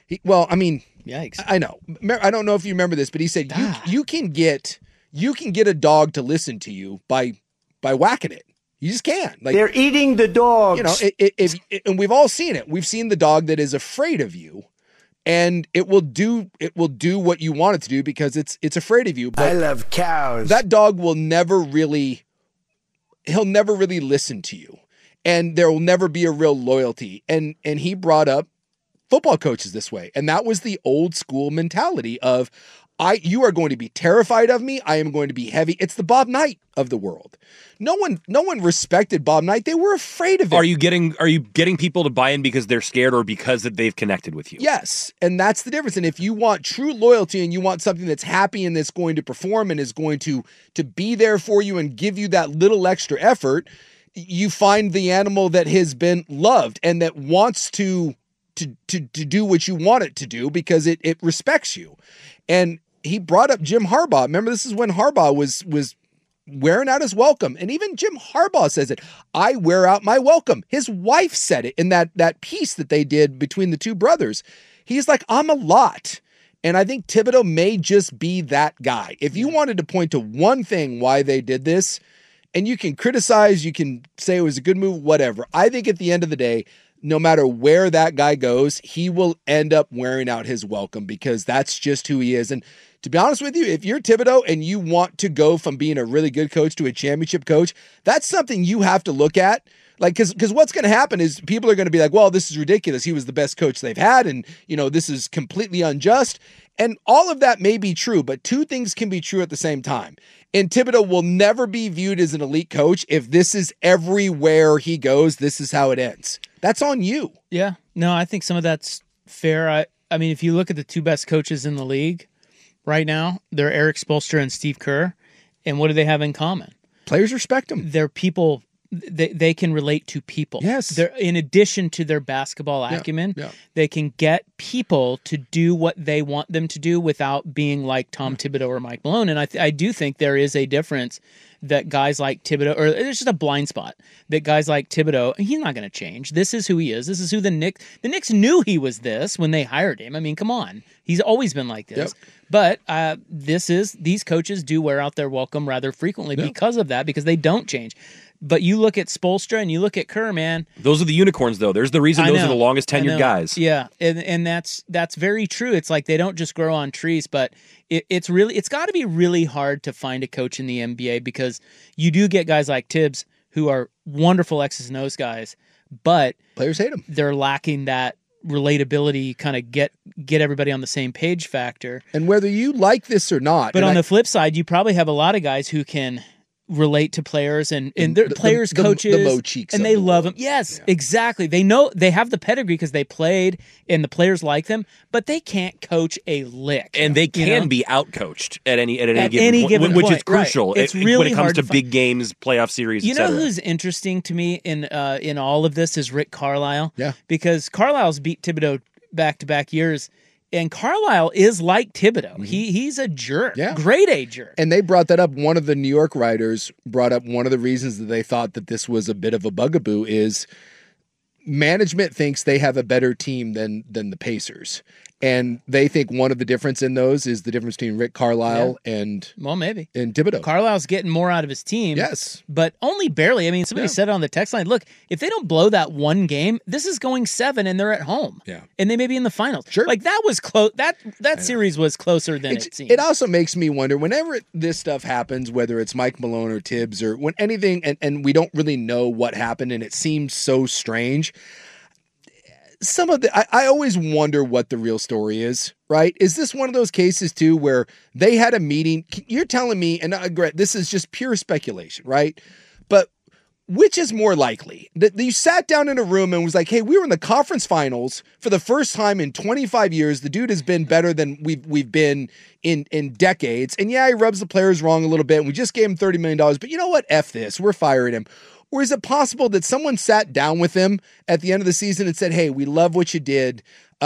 Speaker 12: Yikes.
Speaker 13: I know. I don't know if you remember this, but he said you can get a dog to listen to you by whacking it. You just can't. Like,
Speaker 11: they're eating the dogs.
Speaker 13: And we've all seen it. We've seen the dog that is afraid of you, and it will do what you want it to do because it's afraid of you. But
Speaker 11: I love cows.
Speaker 13: That dog will never really listen to you, and there will never be a real loyalty. And he brought up football coaches this way, and that was the old school mentality of, you are going to be terrified of me. I am going to be heavy. It's the Bob Knight of the world. No one respected Bob Knight. They were afraid of him.
Speaker 14: Are you getting people to buy in because they're scared or because they've connected with you?
Speaker 13: Yes, and that's the difference. And if you want true loyalty and you want something that's happy and that's going to perform and is going to be there for you and give you that little extra effort, you find the animal that has been loved and that wants to do what you want it to do because it respects you. And he brought up Jim Harbaugh. Remember, this is when Harbaugh was wearing out his welcome. And even Jim Harbaugh says it. I wear out my welcome. His wife said it in that piece that they did between the two brothers. He's like, I'm a lot. And I think Thibodeau may just be that guy. If you wanted to point to one thing why they did this, and you can criticize, you can say it was a good move, whatever. I think at the end of the day, no matter where that guy goes, he will end up wearing out his welcome because that's just who he is. And to be honest with you, if you're Thibodeau and you want to go from being a really good coach to a championship coach, that's something you have to look at. Like, because what's going to happen is people are going to be like, well, this is ridiculous. He was the best coach they've had. And, this is completely unjust. And all of that may be true, but two things can be true at the same time. And Thibodeau will never be viewed as an elite coach if this is everywhere he goes, this is how it ends. That's on you.
Speaker 12: Yeah. No, I think some of that's fair. I mean, if you look at the two best coaches in the league right now, they're Eric Spoelstra and Steve Kerr. And what do they have in common?
Speaker 13: Players respect them.
Speaker 12: They're people they can relate to people.
Speaker 13: Yes.
Speaker 12: They're, in addition to their basketball acumen, they can get people to do what they want them to do without being like Tom Thibodeau or Mike Malone. And I do think there is a difference that guys like Thibodeau, or there's just a blind spot that guys like Thibodeau, he's not going to change. This is who he is. This is who the Knicks knew he was this when they hired him. I mean, come on. He's always been like this. But these coaches do wear out their welcome rather frequently because of that, because they don't change. But you look at Spoelstra and you look at Kerr, man.
Speaker 14: Those are the unicorns, though. There's the reason those are the longest tenured guys.
Speaker 12: Yeah, and that's very true. It's like they don't just grow on trees, but it's got to be really hard to find a coach in the NBA, because you do get guys like Tibbs who are wonderful X's and O's guys, but
Speaker 13: players hate them.
Speaker 12: They're lacking that relatability, kind of get everybody on the same page factor.
Speaker 13: And whether you like this or not.
Speaker 12: But on the flip side, you probably have a lot of guys who can relate to players and their players, coaches,
Speaker 13: the Mo Cheeks,
Speaker 12: and they love them. Yes, exactly. They know they have the pedigree because they played, and the players like them, but they can't coach a lick.
Speaker 14: And they can be outcoached at any
Speaker 12: given point,
Speaker 14: which is crucial.
Speaker 12: Right. It's really
Speaker 14: when it comes
Speaker 12: hard
Speaker 14: to
Speaker 12: to
Speaker 14: big games, playoff series.
Speaker 12: You know who's interesting to me in all of this is Rick Carlisle.
Speaker 13: Yeah,
Speaker 12: because Carlisle's beat Thibodeau back-to-back years. And Carlisle is like Thibodeau. Mm-hmm. He's a jerk. Yeah. Grade A jerk.
Speaker 13: And they brought that up. One of the New York writers brought up one of the reasons that they thought that this was a bit of a bugaboo is management thinks they have a better team than the Pacers. And they think one of the difference in those is the difference between Rick Carlisle and Thibodeau.
Speaker 12: Carlisle's getting more out of his team.
Speaker 13: Yes.
Speaker 12: But only barely. I mean, somebody said it on the text line, look, if they don't blow that one game, this is going 7 and they're at home.
Speaker 13: Yeah.
Speaker 12: And they may be in the finals.
Speaker 13: Sure.
Speaker 12: Like that was close. That series was closer than it seemed.
Speaker 13: It also makes me wonder, whenever this stuff happens, whether it's Mike Malone or Tibbs or when anything, and we don't really know what happened and it seems so strange. I always wonder what the real story is, right? Is this one of those cases too where they had a meeting? You're telling me, and this is just pure speculation, right? But which is more likely? That you sat down in a room and was like, hey, we were in the conference finals for the first time in 25 years. The dude has been better than we've been in decades. And yeah, he rubs the players wrong a little bit. And we just gave him $30 million. But you know what? F this. We're firing him. Or is it possible that someone sat down with him at the end of the season and said, hey, we love what you did.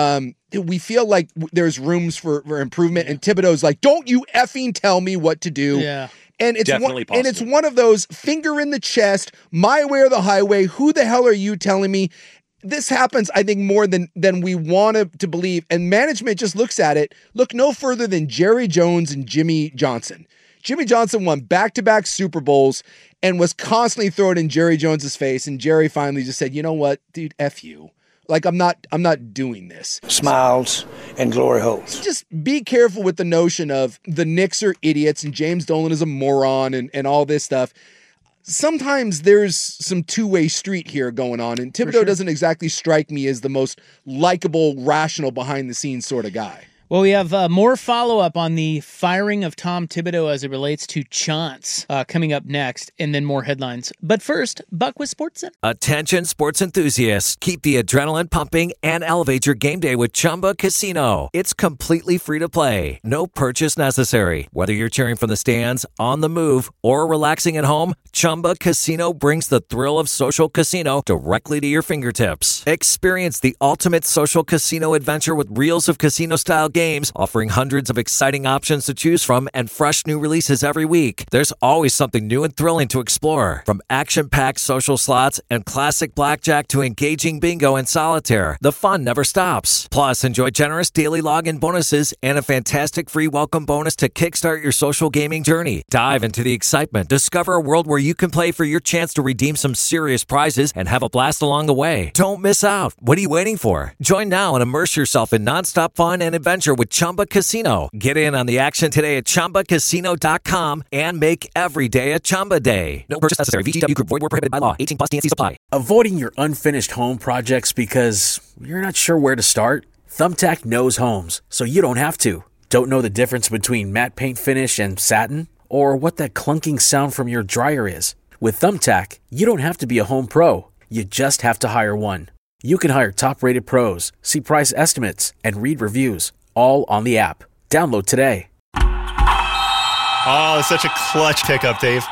Speaker 13: We feel like there's rooms for improvement. And Thibodeau's like, don't you effing tell me what to do.
Speaker 12: Yeah.
Speaker 13: And it's
Speaker 14: definitely possible.
Speaker 13: And it's one of those finger in the chest, my way or the highway. Who the hell are you telling me? This happens, I think, more than we want to believe. And management just looks at it. Look no further than Jerry Jones and Jimmy Johnson. Jimmy Johnson won back-to-back Super Bowls and was constantly throwing in Jerry Jones's face. And Jerry finally just said, you know what, dude, F you. Like, I'm not doing this.
Speaker 11: Smiles and glory holes.
Speaker 13: Just be careful with the notion of the Knicks are idiots and James Dolan is a moron and all this stuff. Sometimes there's some two-way street here going on, and Thibodeau doesn't exactly strike me as the most likable, rational, behind-the-scenes sort of guy.
Speaker 12: Well, we have more follow-up on the firing of Tom Thibodeau as it relates to Chance coming up next, and then more headlines. But first, Buck with SportsCenter.
Speaker 16: Attention sports enthusiasts. Keep the adrenaline pumping and elevate your game day with Chumba Casino. It's completely free to play. No purchase necessary. Whether you're cheering from the stands, on the move, or relaxing at home, Chumba Casino brings the thrill of social casino directly to your fingertips. Experience the ultimate social casino adventure with reels of casino-style games, offering hundreds of exciting options to choose from and fresh new releases every week. There's always something new and thrilling to explore. From action-packed social slots and classic blackjack to engaging bingo and solitaire, the fun never stops. Plus, enjoy generous daily login bonuses and a fantastic free welcome bonus to kickstart your social gaming journey. Dive into the excitement. Discover a world where you can play for your chance to redeem some serious prizes and have a blast along the way. Don't miss out. What are you waiting for? Join now and immerse yourself in nonstop fun and adventure with Chumba Casino. Get in on the action today at ChumbaCasino.com and make every day a Chumba day. No purchase necessary. VGW Group. Void where prohibited by law. 18+ TNC supply.
Speaker 1: Avoiding your unfinished home projects because you're not sure where to start? Thumbtack knows homes, so you don't have to. Don't know the difference between matte paint finish and satin? Or what that clunking sound from your dryer is? With Thumbtack, you don't have to be a home pro. You just have to hire one. You can hire top-rated pros, see price estimates, and read reviews, all on the app. Download today.
Speaker 2: Oh, it's such a clutch pickup, Dave.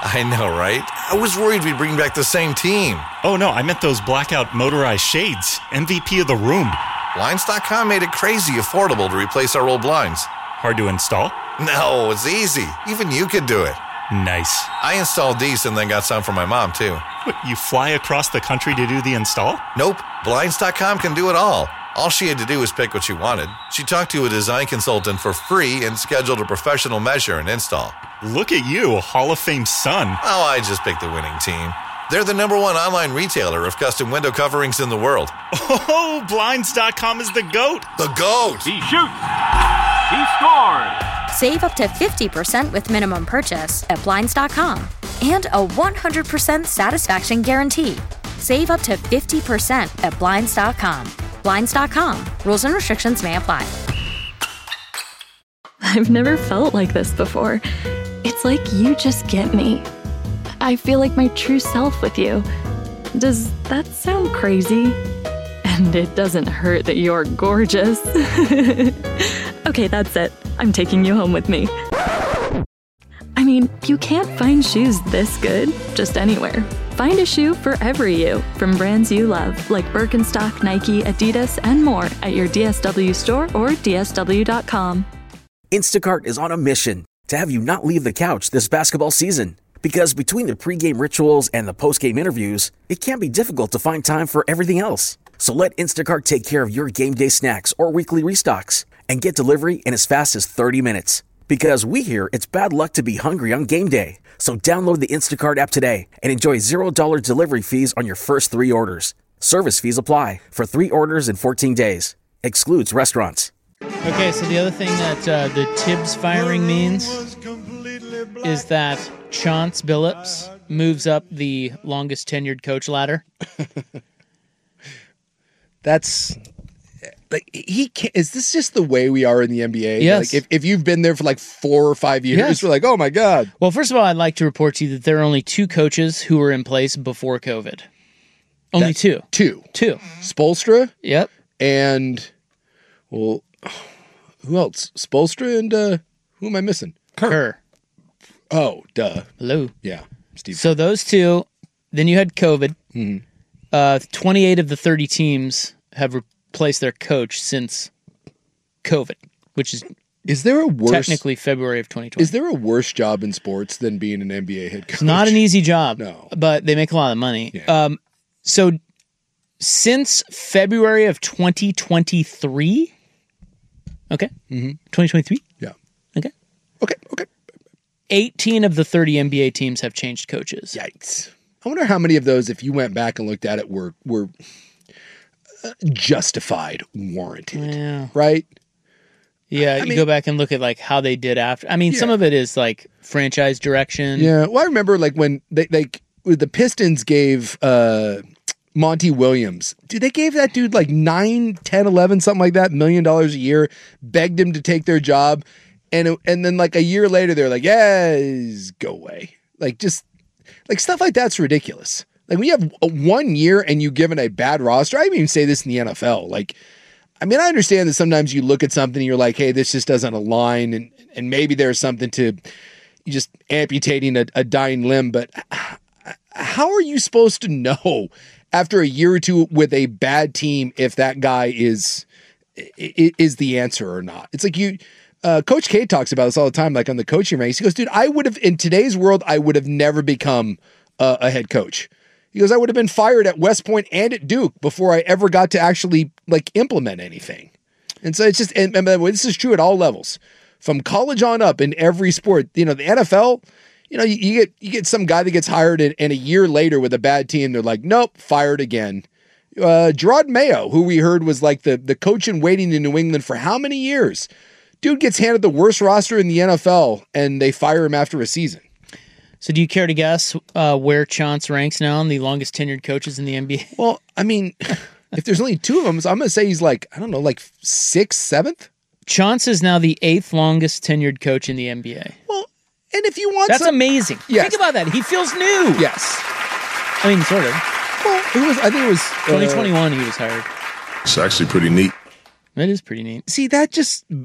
Speaker 3: I know, right? I was worried we'd bring back the same team.
Speaker 2: Oh, no, I meant those blackout motorized shades. MVP of the room.
Speaker 3: Blinds.com made it crazy affordable to replace our old blinds.
Speaker 2: Hard to install?
Speaker 3: No, it's easy. Even you could do it.
Speaker 2: Nice.
Speaker 3: I installed these and then got some for my mom, too.
Speaker 2: What, you fly across the country to do the install?
Speaker 3: Nope. Blinds.com can do it all. All she had to do was pick what she wanted. She talked to a design consultant for free and scheduled a professional measure and install.
Speaker 2: Look at you, a Hall of Fame son.
Speaker 3: Oh, I just picked the winning team. They're the #1 online retailer of custom window coverings in the world.
Speaker 2: Oh, Blinds.com is the GOAT.
Speaker 3: The GOAT!
Speaker 4: He shoots! He scores!
Speaker 5: Save up to 50% with minimum purchase at Blinds.com. And a 100% satisfaction guarantee. Save up to 50% at Blinds.com. Blinds.com. Rules and restrictions may apply.
Speaker 17: I've never felt like this before. It's like you just get me. I feel like my true self with you. Does that sound crazy? And it doesn't hurt that you're gorgeous. Okay, that's it. I'm taking you home with me. I mean, you can't find shoes this good just anywhere. Find a shoe for every you from brands you love, like Birkenstock, Nike, Adidas, and more at your DSW store or DSW.com.
Speaker 1: Instacart is on a mission to have you not leave the couch this basketball season. Because between the pregame rituals and the postgame interviews, it can be difficult to find time for everything else. So let Instacart take care of your game day snacks or weekly restocks and get delivery in as fast as 30 minutes. Because we hear it's bad luck to be hungry on game day. So download the Instacart app today and enjoy $0 delivery fees on your first 3 orders. Service fees apply for 3 orders in 14 days. Excludes restaurants.
Speaker 12: Okay, so the other thing that the Tibbs firing means is that Chauncey Billups moves up the longest tenured coach ladder.
Speaker 13: That's like he can't, is this just the way we are in the NBA?
Speaker 12: Yes.
Speaker 13: Like if you've been there for like 4 or 5 years,
Speaker 12: Yes.
Speaker 13: we're like, oh my God.
Speaker 12: Well, first of all, I'd like to report to you that there are only 2 coaches who were in place before COVID. Only 2.
Speaker 13: 2.
Speaker 12: 2.
Speaker 13: Spoelstra.
Speaker 12: Yep.
Speaker 13: And well, who else? Spoelstra and who am I missing?
Speaker 12: Kerr.
Speaker 13: Oh, duh.
Speaker 12: Hello.
Speaker 13: Yeah. Steve.
Speaker 12: So those 2, then you had COVID.
Speaker 13: Mm-hmm.
Speaker 12: 28 of the 30 teams have replaced their coach since COVID, which is
Speaker 13: there a worse,
Speaker 12: technically February of 2020.
Speaker 13: Is there a worse job in sports than being an NBA head coach?
Speaker 12: It's not an easy job,
Speaker 13: No.
Speaker 12: but they make a lot of money.
Speaker 13: Yeah.
Speaker 12: So since February of 2023, okay, 2023,
Speaker 13: Yeah.
Speaker 12: okay,
Speaker 13: Okay.
Speaker 12: 18 of the 30 NBA teams have changed coaches.
Speaker 13: Yikes. I wonder how many of those, if you went back and looked at it, were justified, warranted,
Speaker 12: Yeah.
Speaker 13: right?
Speaker 12: Yeah,
Speaker 13: I
Speaker 12: you
Speaker 13: mean-
Speaker 12: go back and look at like how they did after. I mean, some
Speaker 13: Yeah.
Speaker 12: of it is like franchise direction.
Speaker 13: Yeah. Well, I remember like when the Pistons gave Monty Williams, dude, they gave that dude like 9, 10, 11, something like that, $1 million a year, begged him to take their job. And then like a year later, they're like, yes, go away. Like just like stuff like that's ridiculous. Like when you have 1 year and you given a bad roster, I even say this in the NFL. Like, I mean, I understand that sometimes you look at something and you're like, hey, this just doesn't align. And maybe there's something to just amputating a dying limb. But how are you supposed to know after a year or two with a bad team if that guy is the answer or not? It's like Coach K talks about this all the time, like on the coaching ranks. He goes, dude, in today's world, I would have never become a head coach. He goes, I would have been fired at West Point and at Duke before I ever got to actually like implement anything. And so it's just, and by the way, this is true at all levels, from college on up in every sport. You know, the NFL, you know, you get some guy that gets hired and a year later with a bad team, they're like, nope, fired again. Gerard Mayo, who we heard was like the coach in waiting in New England for how many years? Dude gets handed the worst roster in the NFL, and they fire him after a season.
Speaker 12: So do you care to guess where Chauncey ranks now on the longest tenured coaches in the NBA?
Speaker 13: Well, I mean, if there's only 2 of them, so I'm going to say he's like, I don't know, like 6th, 7th?
Speaker 12: Chauncey is now the 8th longest tenured coach in the NBA.
Speaker 13: Well, and if you want
Speaker 12: That's amazing.
Speaker 13: Yes.
Speaker 12: Think about that. He feels new.
Speaker 13: Yes.
Speaker 12: I mean, sort of.
Speaker 13: Well, I think it was
Speaker 12: 2021 he was hired.
Speaker 8: It's actually pretty neat.
Speaker 12: That is pretty neat.
Speaker 13: See, that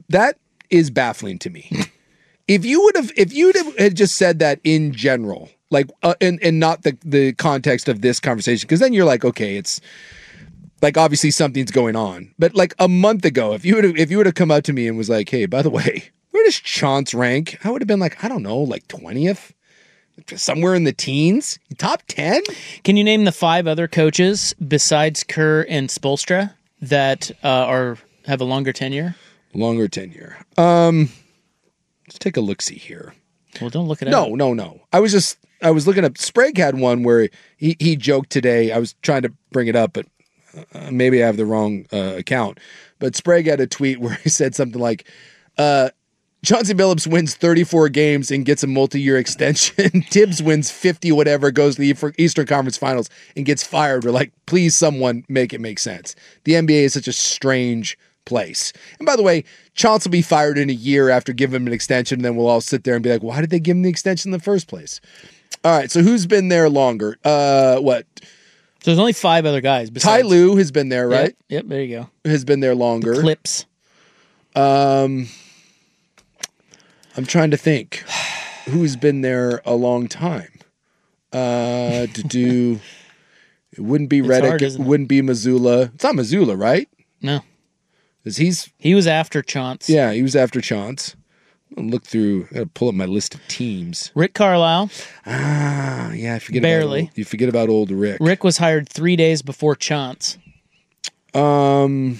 Speaker 13: is baffling to me. If you had just said that in general, Like, and not the context of this conversation, because then you're like, okay, it's like obviously something's going on. But like a month ago, if you would have come up to me and was like, hey, by the way, where does Chance rank? I would have been like, I don't know, like 20th, somewhere in the teens, top 10.
Speaker 12: Can you name the 5 other coaches besides Kerr and Spoelstra that have a longer tenure?
Speaker 13: Longer tenure. Let's take a look-see here.
Speaker 12: Well, don't look it up.
Speaker 13: No. I was looking up. Sprague had one where he joked today. I was trying to bring it up, but maybe I have the wrong account. But Sprague had a tweet where he said something like, Chauncey Billups wins 34 games and gets a multi-year extension. Tibbs wins 50 whatever, goes to the Eastern Conference Finals and gets fired. We're like, please someone make it make sense. The NBA is such a strange place. And by the way, Chauncey will be fired in a year after giving him an extension, and then we'll all sit there and be like, why did they give him the extension in the first place? All right, so who's been there longer? What?
Speaker 12: So there's only 5 other guys.
Speaker 13: Ty Lue has been there, right?
Speaker 12: Yep, there you go.
Speaker 13: Has been there longer.
Speaker 12: The Clips.
Speaker 13: I'm trying to think who's been there a long time. It wouldn't be Redick. It wouldn't be Mazzulla. It's not Mazzulla, right?
Speaker 12: No.
Speaker 13: He
Speaker 12: was after Chance.
Speaker 13: Yeah, he was after Chance. I'll look through. I gotta pull up my list of teams.
Speaker 12: Rick Carlisle.
Speaker 13: Yeah, I forget.
Speaker 12: Barely.
Speaker 13: You forget about old Rick.
Speaker 12: Rick was hired 3 days before Chance.
Speaker 13: Tyronn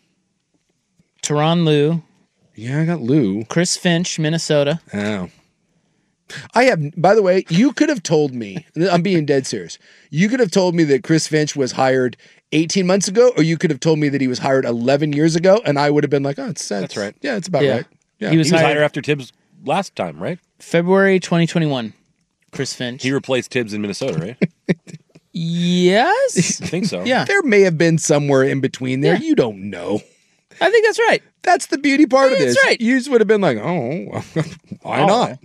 Speaker 12: Lue.
Speaker 13: Yeah, I got Lue.
Speaker 12: Chris Finch, Minnesota.
Speaker 13: Oh. I have, by the way, you could have told me, I'm being dead serious. You could have told me that Chris Finch was hired 18 months ago, or you could have told me that he was hired 11 years ago, and I would have been like, oh, that's
Speaker 14: right.
Speaker 13: Yeah, it's about right. Yeah.
Speaker 14: He was hired after Tibbs last time, right?
Speaker 12: February 2021, Chris Finch.
Speaker 14: He replaced Tibbs in Minnesota, right?
Speaker 12: Yes.
Speaker 14: I think so.
Speaker 12: Yeah.
Speaker 13: There may have been somewhere in between there. Yeah. You don't know.
Speaker 12: I think that's right.
Speaker 13: That's the beauty part of this.
Speaker 12: That's right.
Speaker 13: You just would have been like, oh, why not?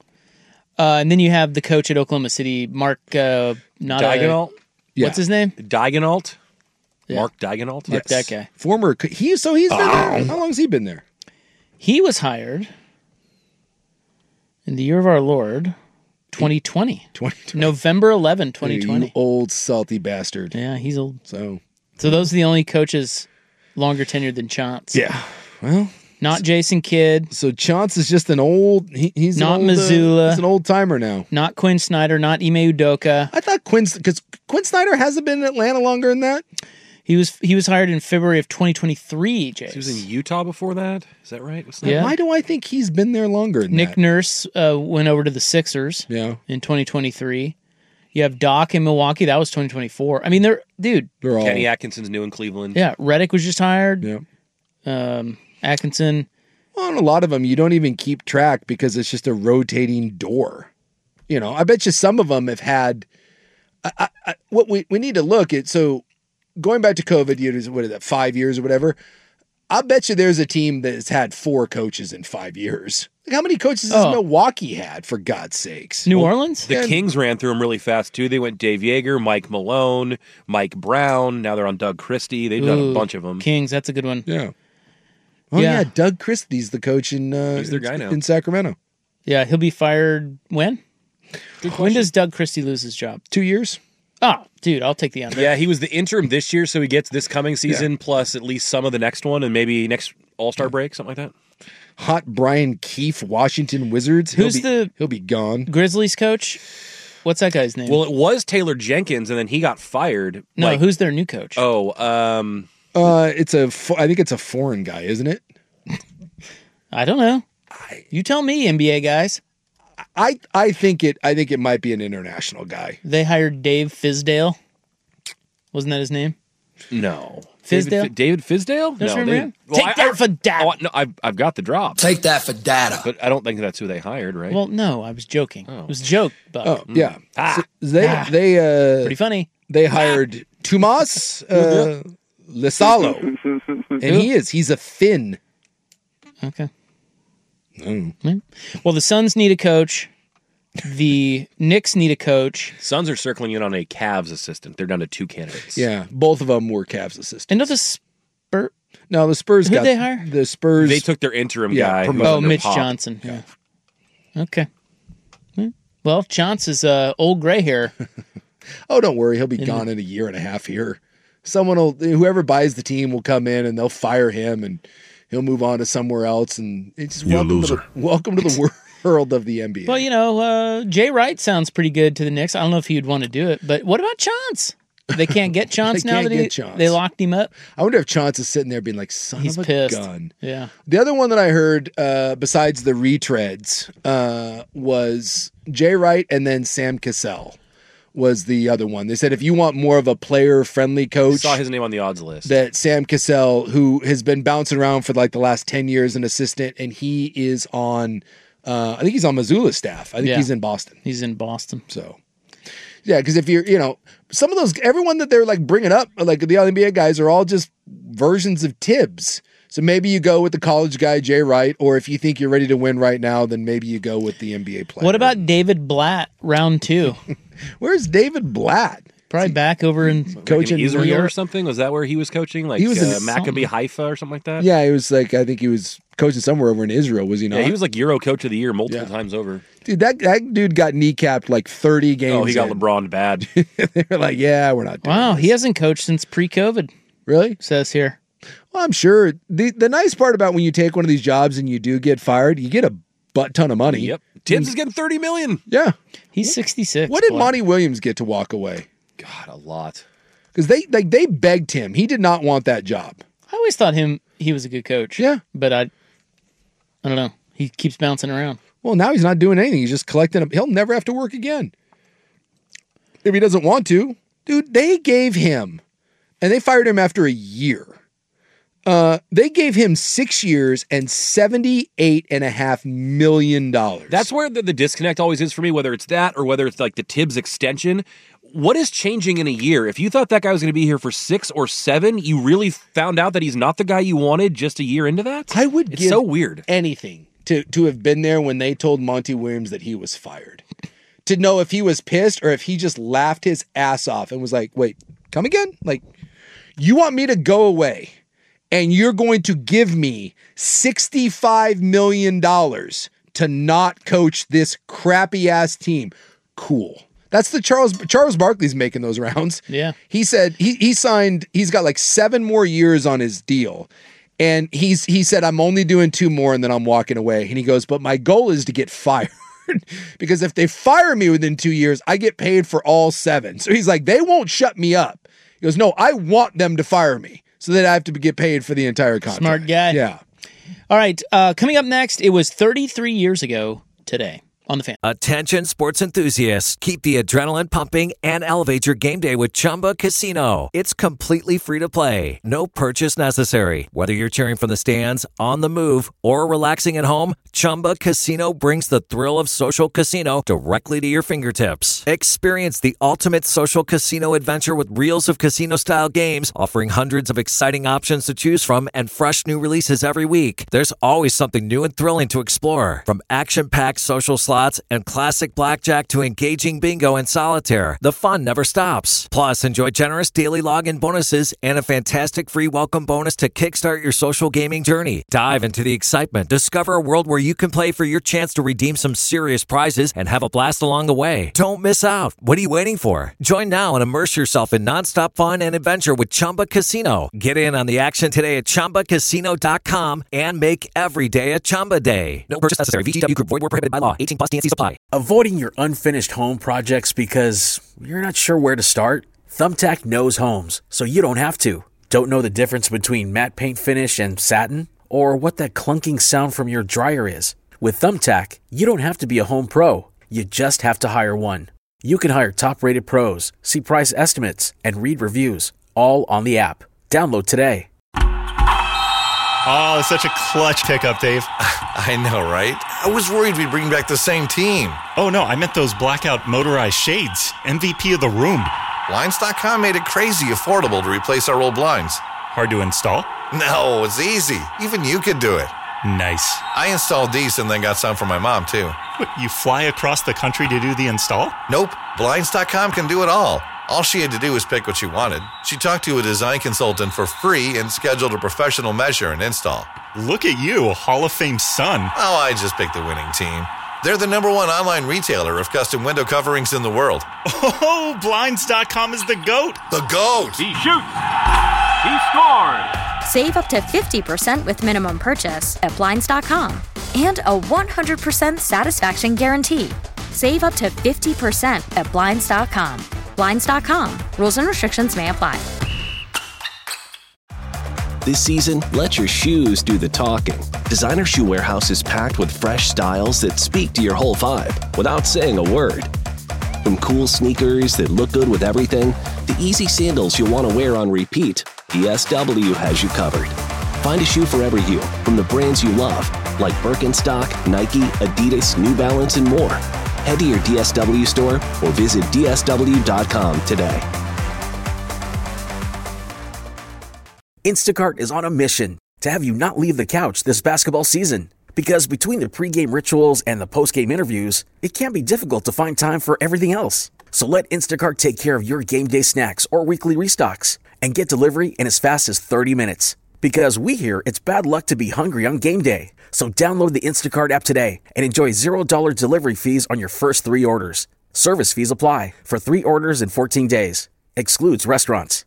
Speaker 12: And then you have the coach at Oklahoma City, Mark
Speaker 14: Daigneault.
Speaker 12: What's his name?
Speaker 14: Daigneault.
Speaker 12: Yeah.
Speaker 14: Mark Daigneault.
Speaker 12: Mark, that guy.
Speaker 13: Former. He's been there. How long has he been there?
Speaker 12: He was hired in the year of our Lord, 2020. November 11, 2020.
Speaker 13: You old salty bastard.
Speaker 12: Yeah, he's old.
Speaker 13: So
Speaker 12: those are the only coaches longer tenured than Chance.
Speaker 13: Yeah. Well,
Speaker 12: not Jason Kidd.
Speaker 13: So Chance is just an old. He's
Speaker 12: not
Speaker 13: an old,
Speaker 12: Mazzulla.
Speaker 13: He's an old timer now.
Speaker 12: Not Quinn Snyder. Not Ime Udoka.
Speaker 13: I thought because Quinn Snyder hasn't been in Atlanta longer than that.
Speaker 12: He was hired in February of 2023. Jace.
Speaker 14: He was in Utah before that. Is that right?
Speaker 12: Yeah.
Speaker 13: Why do I think he's been there longer than
Speaker 12: Nick
Speaker 13: that?
Speaker 12: Nurse went over to the Sixers.
Speaker 13: Yeah.
Speaker 12: In 2023. You have Doc in Milwaukee. That was 2024. I mean, they're all...
Speaker 14: Kenny Atkinson's new in Cleveland.
Speaker 12: Yeah. Redick was just hired.
Speaker 13: Yeah.
Speaker 12: Atkinson.
Speaker 13: Well, and a lot of them you don't even keep track because it's just a rotating door. You know, I bet you some of them have had... what we need to look at... So going back to COVID, what is that, 5 years or whatever? I bet you there's a team that has had 4 coaches in 5 years. Like how many coaches has Milwaukee had, for God's sakes?
Speaker 12: New Orleans?
Speaker 14: The Kings ran through them really fast, too. They went Dave Yeager, Mike Malone, Mike Brown. Now they're on Doug Christie. They've done a bunch of them.
Speaker 12: Kings, that's a good one.
Speaker 13: Yeah. Oh, yeah. Doug Christie's the coach in
Speaker 14: He's their guy now.
Speaker 13: In Sacramento.
Speaker 12: Yeah, he'll be fired when? When does Doug Christie lose his job?
Speaker 13: 2 years.
Speaker 12: Oh, dude, I'll take the under.
Speaker 14: Yeah, he was the interim this year, so he gets this coming season plus at least some of the next one and maybe next All-Star break, something like that.
Speaker 13: Hot Brian Keefe, Washington Wizards. He'll be gone.
Speaker 12: Grizzlies coach? What's that guy's name?
Speaker 14: Well, it was Taylor Jenkins, and then he got fired.
Speaker 12: No, who's their new coach?
Speaker 14: Oh,
Speaker 13: I think it's a foreign guy, isn't it?
Speaker 12: I don't know. You tell me, NBA guys.
Speaker 13: I think it might be an international guy.
Speaker 12: They hired Dave Fizdale. Wasn't that his name?
Speaker 14: No.
Speaker 12: Fizdale?
Speaker 14: David Fizdale?
Speaker 12: Take that for data.
Speaker 14: No, I've got the drop.
Speaker 11: Take that for data.
Speaker 14: But I don't think that's who they hired, right?
Speaker 12: Well, no, I was joking. It was a joke, Buck.
Speaker 13: Oh, yeah. So they
Speaker 12: pretty funny.
Speaker 13: They hired Tomas Lesalo. And he's a Finn.
Speaker 12: Okay. Well, the Suns need a coach. The Knicks need a coach.
Speaker 14: Suns are circling in on a Cavs assistant. They're down to 2 candidates.
Speaker 13: Yeah, both of them were Cavs assistants.
Speaker 12: And the Spurs.
Speaker 13: No, the Spurs.
Speaker 12: Who'd they hire?
Speaker 13: The Spurs.
Speaker 14: They took their interim guy.
Speaker 12: Mitch Johnson. Yeah. Okay. Well, Chance is old gray hair.
Speaker 13: Oh, don't worry. He'll be gone in a year and a half here. Whoever buys the team will come in and they'll fire him and he'll move on to somewhere else. And it's just welcome to the world of the NBA.
Speaker 12: Well, Jay Wright sounds pretty good to the Knicks. I don't know if he would want to do it, but what about Chance? They can't get Chance now that they locked him up.
Speaker 13: I wonder if Chance is sitting there being like, He's of a pissed. Gun.
Speaker 12: Yeah.
Speaker 13: The other one that I heard, besides the retreads, was Jay Wright and then Sam Cassell was the other one. They said if you want more of a player-friendly coach,
Speaker 14: I saw his name on the odds list.
Speaker 13: That Sam Cassell, who has been bouncing around for like the last 10 years, an assistant, and he is on. I think he's on Missoula's staff. I think he's in Boston.
Speaker 12: He's in Boston.
Speaker 13: So. Yeah, because if you're, some of those, everyone that they're like bringing up, like the NBA guys, are all just versions of Tibbs. So maybe you go with the college guy, Jay Wright, or if you think you're ready to win right now, then maybe you go with the NBA player.
Speaker 12: What about David Blatt, round 2?
Speaker 13: Where's David Blatt?
Speaker 12: Probably back over in
Speaker 13: coaching
Speaker 14: like Israel or something. Was that where he was coaching? Like
Speaker 13: he was
Speaker 14: Maccabi Haifa or something like that?
Speaker 13: Yeah, he was like, I think he was coaching somewhere over in Israel, was he not?
Speaker 14: Yeah, he was like Euro Coach of the Year multiple times over.
Speaker 13: Dude, that dude got kneecapped like 30 games.
Speaker 14: Oh, he got LeBron bad.
Speaker 13: They were like, yeah, we're not doing this.
Speaker 12: He hasn't coached since pre-COVID.
Speaker 13: Really?
Speaker 12: Says here.
Speaker 13: Well, I'm sure. The nice part about when you take one of these jobs and you do get fired, you get a butt ton of money.
Speaker 14: Yep. Tibbs is getting $30 million.
Speaker 13: Yeah.
Speaker 12: He's 66.
Speaker 13: What did Monty Williams get to walk away?
Speaker 14: God, a lot.
Speaker 13: Because they begged him. He did not want that job.
Speaker 12: I always thought he was a good coach.
Speaker 13: Yeah.
Speaker 12: But I don't know. He keeps bouncing around.
Speaker 13: Well, now he's not doing anything. He's just collecting them. He'll never have to work again. If he doesn't want to. Dude, they gave him, and they fired him after a year. They gave him 6 years and $78.5 million.
Speaker 14: That's where the disconnect always is for me, whether it's that or whether it's like the Tibbs extension. What is changing in a year? If you thought that guy was going to be here for 6 or 7, you really found out that he's not the guy you wanted just a year into that?
Speaker 13: I would
Speaker 14: it's
Speaker 13: give
Speaker 14: so weird.
Speaker 13: Anything to have been there when they told Monty Williams that he was fired. To know if he was pissed or if he just laughed his ass off and was like, wait, come again? Like, you want me to go away and you're going to give me $65 million to not coach this crappy ass team. Cool. That's the Charles Barkley's making those rounds.
Speaker 12: Yeah.
Speaker 13: He said he signed, he's got like 7 more years on his deal. And he said, I'm only doing 2 more and then I'm walking away. And he goes, but my goal is to get fired. Because if they fire me within 2 years, I get paid for all 7. So he's like, they won't shut me up. He goes, no, I want them to fire me so that I have to get paid for the entire contract.
Speaker 12: Smart guy.
Speaker 13: Yeah.
Speaker 12: All right. Coming up next, it was 33 years ago today on The Fan.
Speaker 16: Attention sports enthusiasts. Keep the adrenaline pumping and elevate your game day with Chumba Casino. It's completely free to play. No purchase necessary. Whether you're cheering from the stands, on the move, or relaxing at home, Chumba Casino brings the thrill of social casino directly to your fingertips. Experience the ultimate social casino adventure with reels of casino-style games, offering hundreds of exciting options to choose from and fresh new releases every week. There's always something new and thrilling to explore. From action-packed social slots and classic blackjack to engaging bingo and solitaire, the fun never stops. Plus, enjoy generous daily login bonuses and a fantastic free welcome bonus to kickstart your social gaming journey. Dive into the excitement. Discover a world where you can play for your chance to redeem some serious prizes and have a blast along the way. Don't miss out. What are you waiting for? Join now and immerse yourself in nonstop fun and adventure with Chumba Casino. Get in on the action today at ChumbaCasino.com and make every day a Chumba day. No purchase necessary. VGW Group. Void where prohibited by law. 18+ TNCs apply.
Speaker 1: Avoiding your unfinished home projects because you're not sure where to start? Thumbtack knows homes, so you don't have to. Don't know the difference between matte paint finish and satin? Or what that clunking sound from your dryer is? With Thumbtack, you don't have to be a home pro. You just have to hire one. You can hire top-rated pros, see price estimates, and read reviews, all on the app. Download today.
Speaker 2: Oh, such a clutch pickup, Dave.
Speaker 3: I know, right? I was worried we'd bring back the same team.
Speaker 2: Oh, no, I meant those blackout motorized shades. MVP of the room.
Speaker 3: Blinds.com made it crazy affordable to replace our old blinds.
Speaker 2: Hard to install?
Speaker 3: No, it's easy. Even you could do it.
Speaker 2: Nice.
Speaker 3: I installed these and then got some for my mom, too.
Speaker 2: What, you fly across the country to do the install?
Speaker 3: Nope. Blinds.com can do it all. All she had to do was pick what she wanted. She talked to a design consultant for free and scheduled a professional measure and install.
Speaker 2: Look at you, a Hall of Fame son.
Speaker 3: Oh, I just picked the winning team. They're the #1 online retailer of custom window coverings in the world.
Speaker 2: Oh, Blinds.com is the GOAT.
Speaker 3: The GOAT!
Speaker 4: He shoots. He scored.
Speaker 5: Save up to 50% with minimum purchase at Blinds.com. And a 100% satisfaction guarantee. Save up to 50% at Blinds.com. Blinds.com. Rules and restrictions may apply.
Speaker 6: This season, let your shoes do the talking. Designer Shoe Warehouse is packed with fresh styles that speak to your whole vibe without saying a word. From cool sneakers that look good with everything, to easy sandals you'll want to wear on repeat, DSW has you covered. Find a shoe for every you from the brands you love, like Birkenstock, Nike, Adidas, New Balance, and more. Head to your DSW store or visit DSW.com today.
Speaker 1: Instacart is on a mission to have you not leave the couch this basketball season. Because between the pregame rituals and the postgame interviews, it can be difficult to find time for everything else. So let Instacart take care of your game day snacks or weekly restocks and get delivery in as fast as 30 minutes. Because we hear it's bad luck to be hungry on game day. So download the Instacart app today and enjoy $0 delivery fees on your first 3 orders. Service fees apply for 3 orders in 14 days. Excludes restaurants.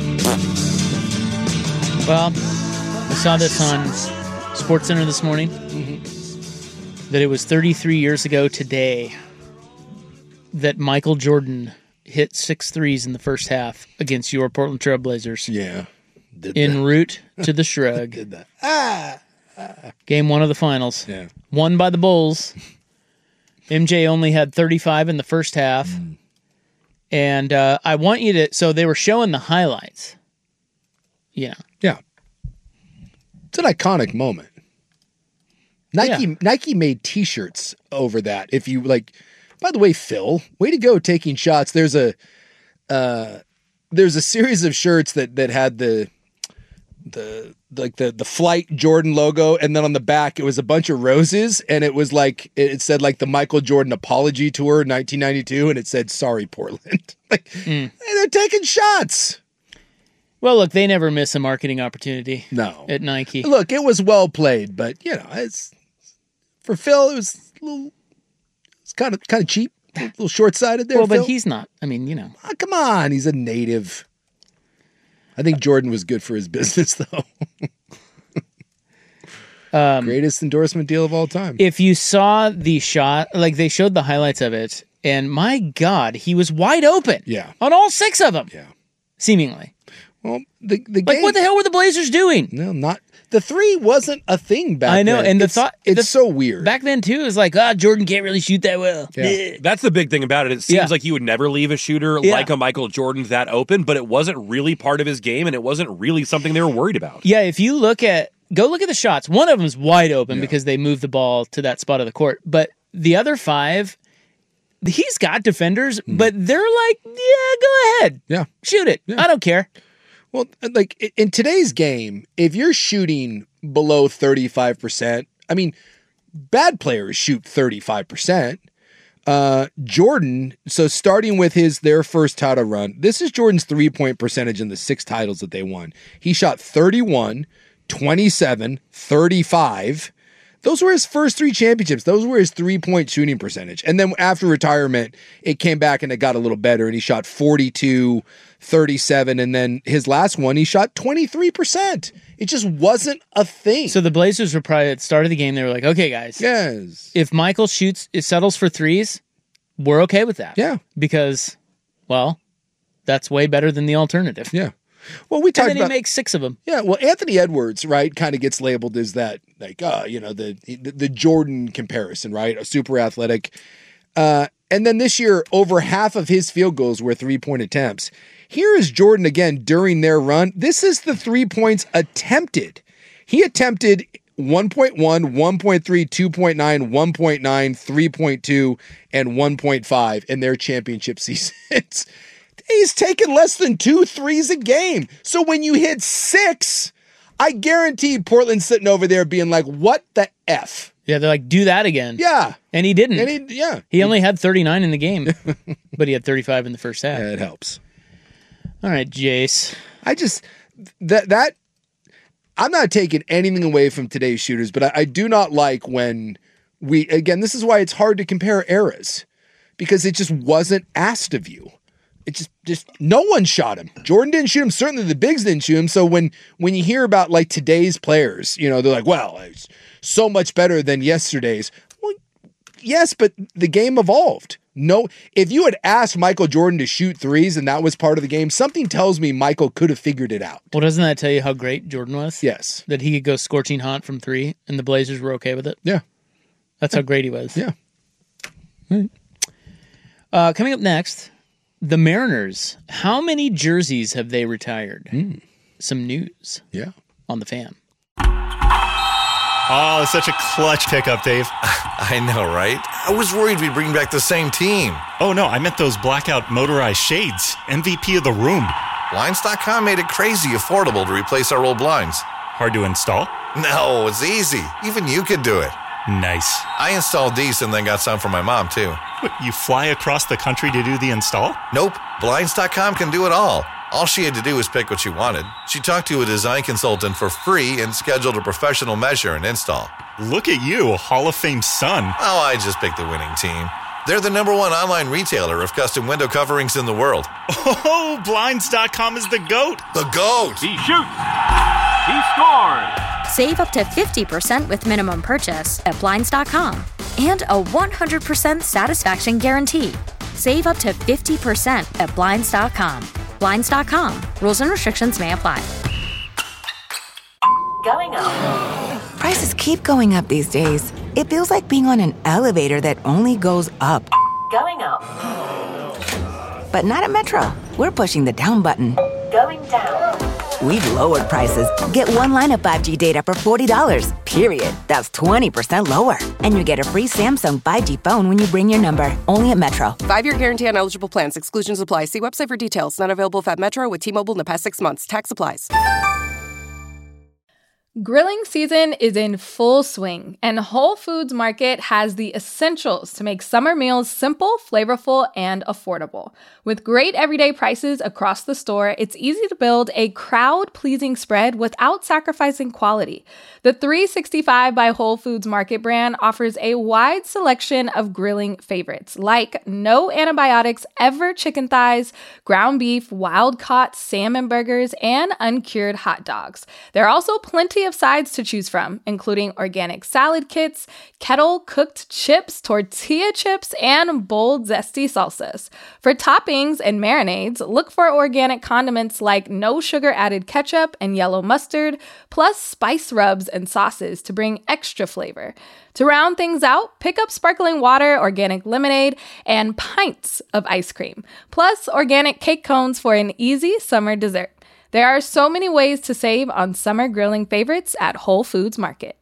Speaker 12: Well, I saw this on SportsCenter this morning, that it was 33 years ago today that Michael Jordan hit 6 threes in the first half against your Portland Trail Blazers.
Speaker 13: Yeah.
Speaker 12: En route to the Shrug.
Speaker 13: Did that.
Speaker 12: Game 1 of the finals.
Speaker 13: Yeah.
Speaker 12: Won by the Bulls. MJ only had 35 in the first half. And I want you to... So they were showing the highlights. Yeah.
Speaker 13: Yeah. It's an iconic moment. Nike made T-shirts over that. If you like, by the way, Phil, way to go taking shots. There's a series of shirts that had the Flight Jordan logo, and then on the back it was a bunch of roses, and it was like it said like the Michael Jordan Apology Tour 1992, and it said "Sorry, Portland." They're taking shots.
Speaker 12: Well, look, they never miss a marketing opportunity.
Speaker 13: No.
Speaker 12: At Nike.
Speaker 13: Look, it was well played, but it's for Phil. It was a little. It's kind of cheap, a little short-sighted there.
Speaker 12: Well,
Speaker 13: Phil.
Speaker 12: but he's not. I mean,
Speaker 13: Oh, come on, he's a native. I think Jordan was good for his business, though. Greatest endorsement deal of all time.
Speaker 12: If you saw the shot, like they showed the highlights of it, and my God, he was wide open.
Speaker 13: Yeah.
Speaker 12: On all 6 of them.
Speaker 13: Yeah.
Speaker 12: Seemingly.
Speaker 13: Well, the game,
Speaker 12: like what the hell were the Blazers doing?
Speaker 13: No, not the 3 wasn't a thing back then.
Speaker 12: I know, and
Speaker 13: it's so weird.
Speaker 12: Back then too, it was like, Jordan can't really shoot that well.
Speaker 14: Yeah. That's the big thing about it. It seems like he would never leave a shooter like a Michael Jordan that open, but it wasn't really part of his game, and it wasn't really something they were worried about.
Speaker 12: Yeah, if you go look at the shots, one of them's wide open because they moved the ball to that spot of the court, but the other 5, he's got defenders, but they're like, yeah, go ahead.
Speaker 13: Yeah.
Speaker 12: Shoot it. Yeah. I don't care.
Speaker 13: Well, like in today's game, if you're shooting below 35%, I mean, bad players shoot 35%. Jordan, so starting with their first title run, this is Jordan's 3-point percentage in the 6 titles that they won. He shot 31, 27, 35. Those were his first 3 championships. Those were his 3-point shooting percentage. And then after retirement, it came back and it got a little better, and he shot 42, 37, and then his last one, he shot 23%. It just wasn't a thing.
Speaker 12: So the Blazers were probably at the start of the game, they were like, okay, guys.
Speaker 13: Yes.
Speaker 12: If Michael settles for 3s, we're okay with that.
Speaker 13: Yeah.
Speaker 12: Because, well, that's way better than the alternative.
Speaker 13: Yeah. Well, we talked
Speaker 12: about... And then he makes 6 of them.
Speaker 13: Yeah, well, Anthony Edwards, right, kind of gets labeled as that, like, the Jordan comparison, right? A super athletic. And then this year, over half of his field goals were 3-point attempts. Here is Jordan again during their run. This is the 3 points attempted. He attempted 1.1, 1.3, 2.9, 1.9, 3.2, and 1.5 in their championship seasons. He's taken less than 2 threes a game. So when you hit 6, I guarantee Portland's sitting over there being like, what the F?
Speaker 12: Yeah, they're like, do that again.
Speaker 13: Yeah.
Speaker 12: And he didn't. He only had 39 in the game, but he had 35 in the first half.
Speaker 13: Yeah, it helps.
Speaker 12: All right, Jace.
Speaker 13: I just, that I'm not taking anything away from today's shooters, but I do not like when This is why it's hard to compare eras, because it just wasn't asked of you. It just no one shot him. Jordan didn't shoot him. Certainly the bigs didn't shoot him. So when you hear about like today's players, they're like, well, it's so much better than yesterday's. Well, yes, but the game evolved. No, if you had asked Michael Jordan to shoot threes and that was part of the game, something tells me Michael could have figured it out.
Speaker 12: Well, doesn't that tell you how great Jordan was?
Speaker 13: Yes.
Speaker 12: That he could go scorching hot from three and the Blazers were okay with it?
Speaker 13: Yeah.
Speaker 12: That's how great he was.
Speaker 13: Yeah.
Speaker 12: Coming up next, the Mariners. How many jerseys have they retired? Some news.
Speaker 13: Yeah.
Speaker 12: On the Fan.
Speaker 2: Oh, such a clutch pickup, Dave.
Speaker 3: I know, right? I was worried we'd bring back the same team.
Speaker 2: Oh, no, I meant those blackout motorized shades. MVP of the room.
Speaker 3: Blinds.com made it crazy affordable to replace our old blinds.
Speaker 2: Hard to install?
Speaker 3: No, it's easy. Even you could do it.
Speaker 2: Nice.
Speaker 3: I installed these and then got some for my mom, too.
Speaker 2: What, you fly across the country to do the install?
Speaker 3: Nope. Blinds.com can do it all. All she had to do was pick what she wanted. She talked to a design consultant for free and scheduled a professional measure and install.
Speaker 2: Look at you, a Hall of Fame son.
Speaker 3: Oh, I just picked the winning team. They're the #1 online retailer of custom window coverings in the world.
Speaker 2: Oh, Blinds.com is the GOAT.
Speaker 3: The GOAT!
Speaker 4: He shoots! He scores!
Speaker 5: Save up to 50% with minimum purchase at Blinds.com. And a 100% satisfaction guarantee. Save up to 50% at Blinds.com. Blinds.com. Rules and restrictions may apply.
Speaker 18: Going up. Prices keep going up these days. It feels like being on an elevator that only goes up. Going up. But not at Metro. We're pushing the down button. Going down. We've lowered prices. Get one line of 5G data for $40, period. That's 20% lower. And you get a free Samsung 5G phone when you bring your number. Only at Metro.
Speaker 19: 5-year guarantee on eligible plans. Exclusions apply. See website for details. Not available at Metro with T-Mobile in the past 6 months. Tax applies.
Speaker 20: Grilling season is in full swing, and Whole Foods Market has the essentials to make summer meals simple, flavorful, and affordable. With great everyday prices across the store, it's easy to build a crowd-pleasing spread without sacrificing quality. The 365 by Whole Foods Market brand offers a wide selection of grilling favorites, like no antibiotics ever chicken thighs, ground beef, wild-caught salmon burgers, and uncured hot dogs. There are also plenty of sides to choose from, including organic salad kits, kettle-cooked chips, tortilla chips, and bold, zesty salsas. For toppings and marinades, look for organic condiments like no sugar-added ketchup and yellow mustard, plus spice rubs and sauces to bring extra flavor. To round things out, pick up sparkling water, organic lemonade, and pints of ice cream, plus organic cake cones for an easy summer dessert. There are so many ways to save on summer grilling favorites at Whole Foods Market.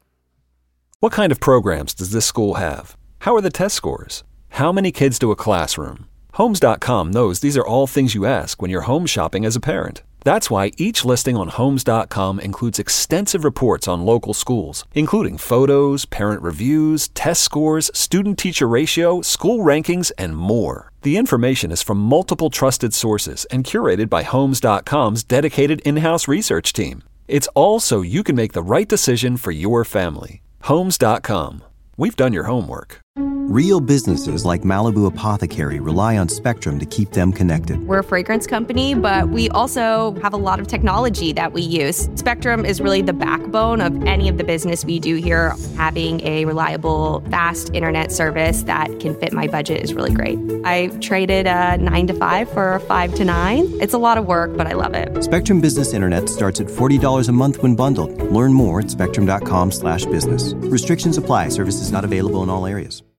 Speaker 21: What kind of programs does this school have? How are the test scores? How many kids do a classroom? Homes.com knows these are all things you ask when you're home shopping as a parent. That's why each listing on Homes.com includes extensive reports on local schools, including photos, parent reviews, test scores, student-teacher ratio, school rankings, and more. The information is from multiple trusted sources and curated by Homes.com's dedicated in-house research team. It's all so you can make the right decision for your family. Homes.com. We've done your homework.
Speaker 22: Real businesses like Malibu Apothecary rely on Spectrum to keep them connected.
Speaker 23: We're a fragrance company, but we also have a lot of technology that we use. Spectrum is really the backbone of any of the business we do here. Having a reliable, fast internet service that can fit my budget is really great. I traded a 9 to 5 for a 5 to 9. It's a lot of work, but I love it.
Speaker 22: Spectrum Business Internet starts at $40 a month when bundled. Learn more at spectrum.com/business. Restrictions apply. Services not available in all areas.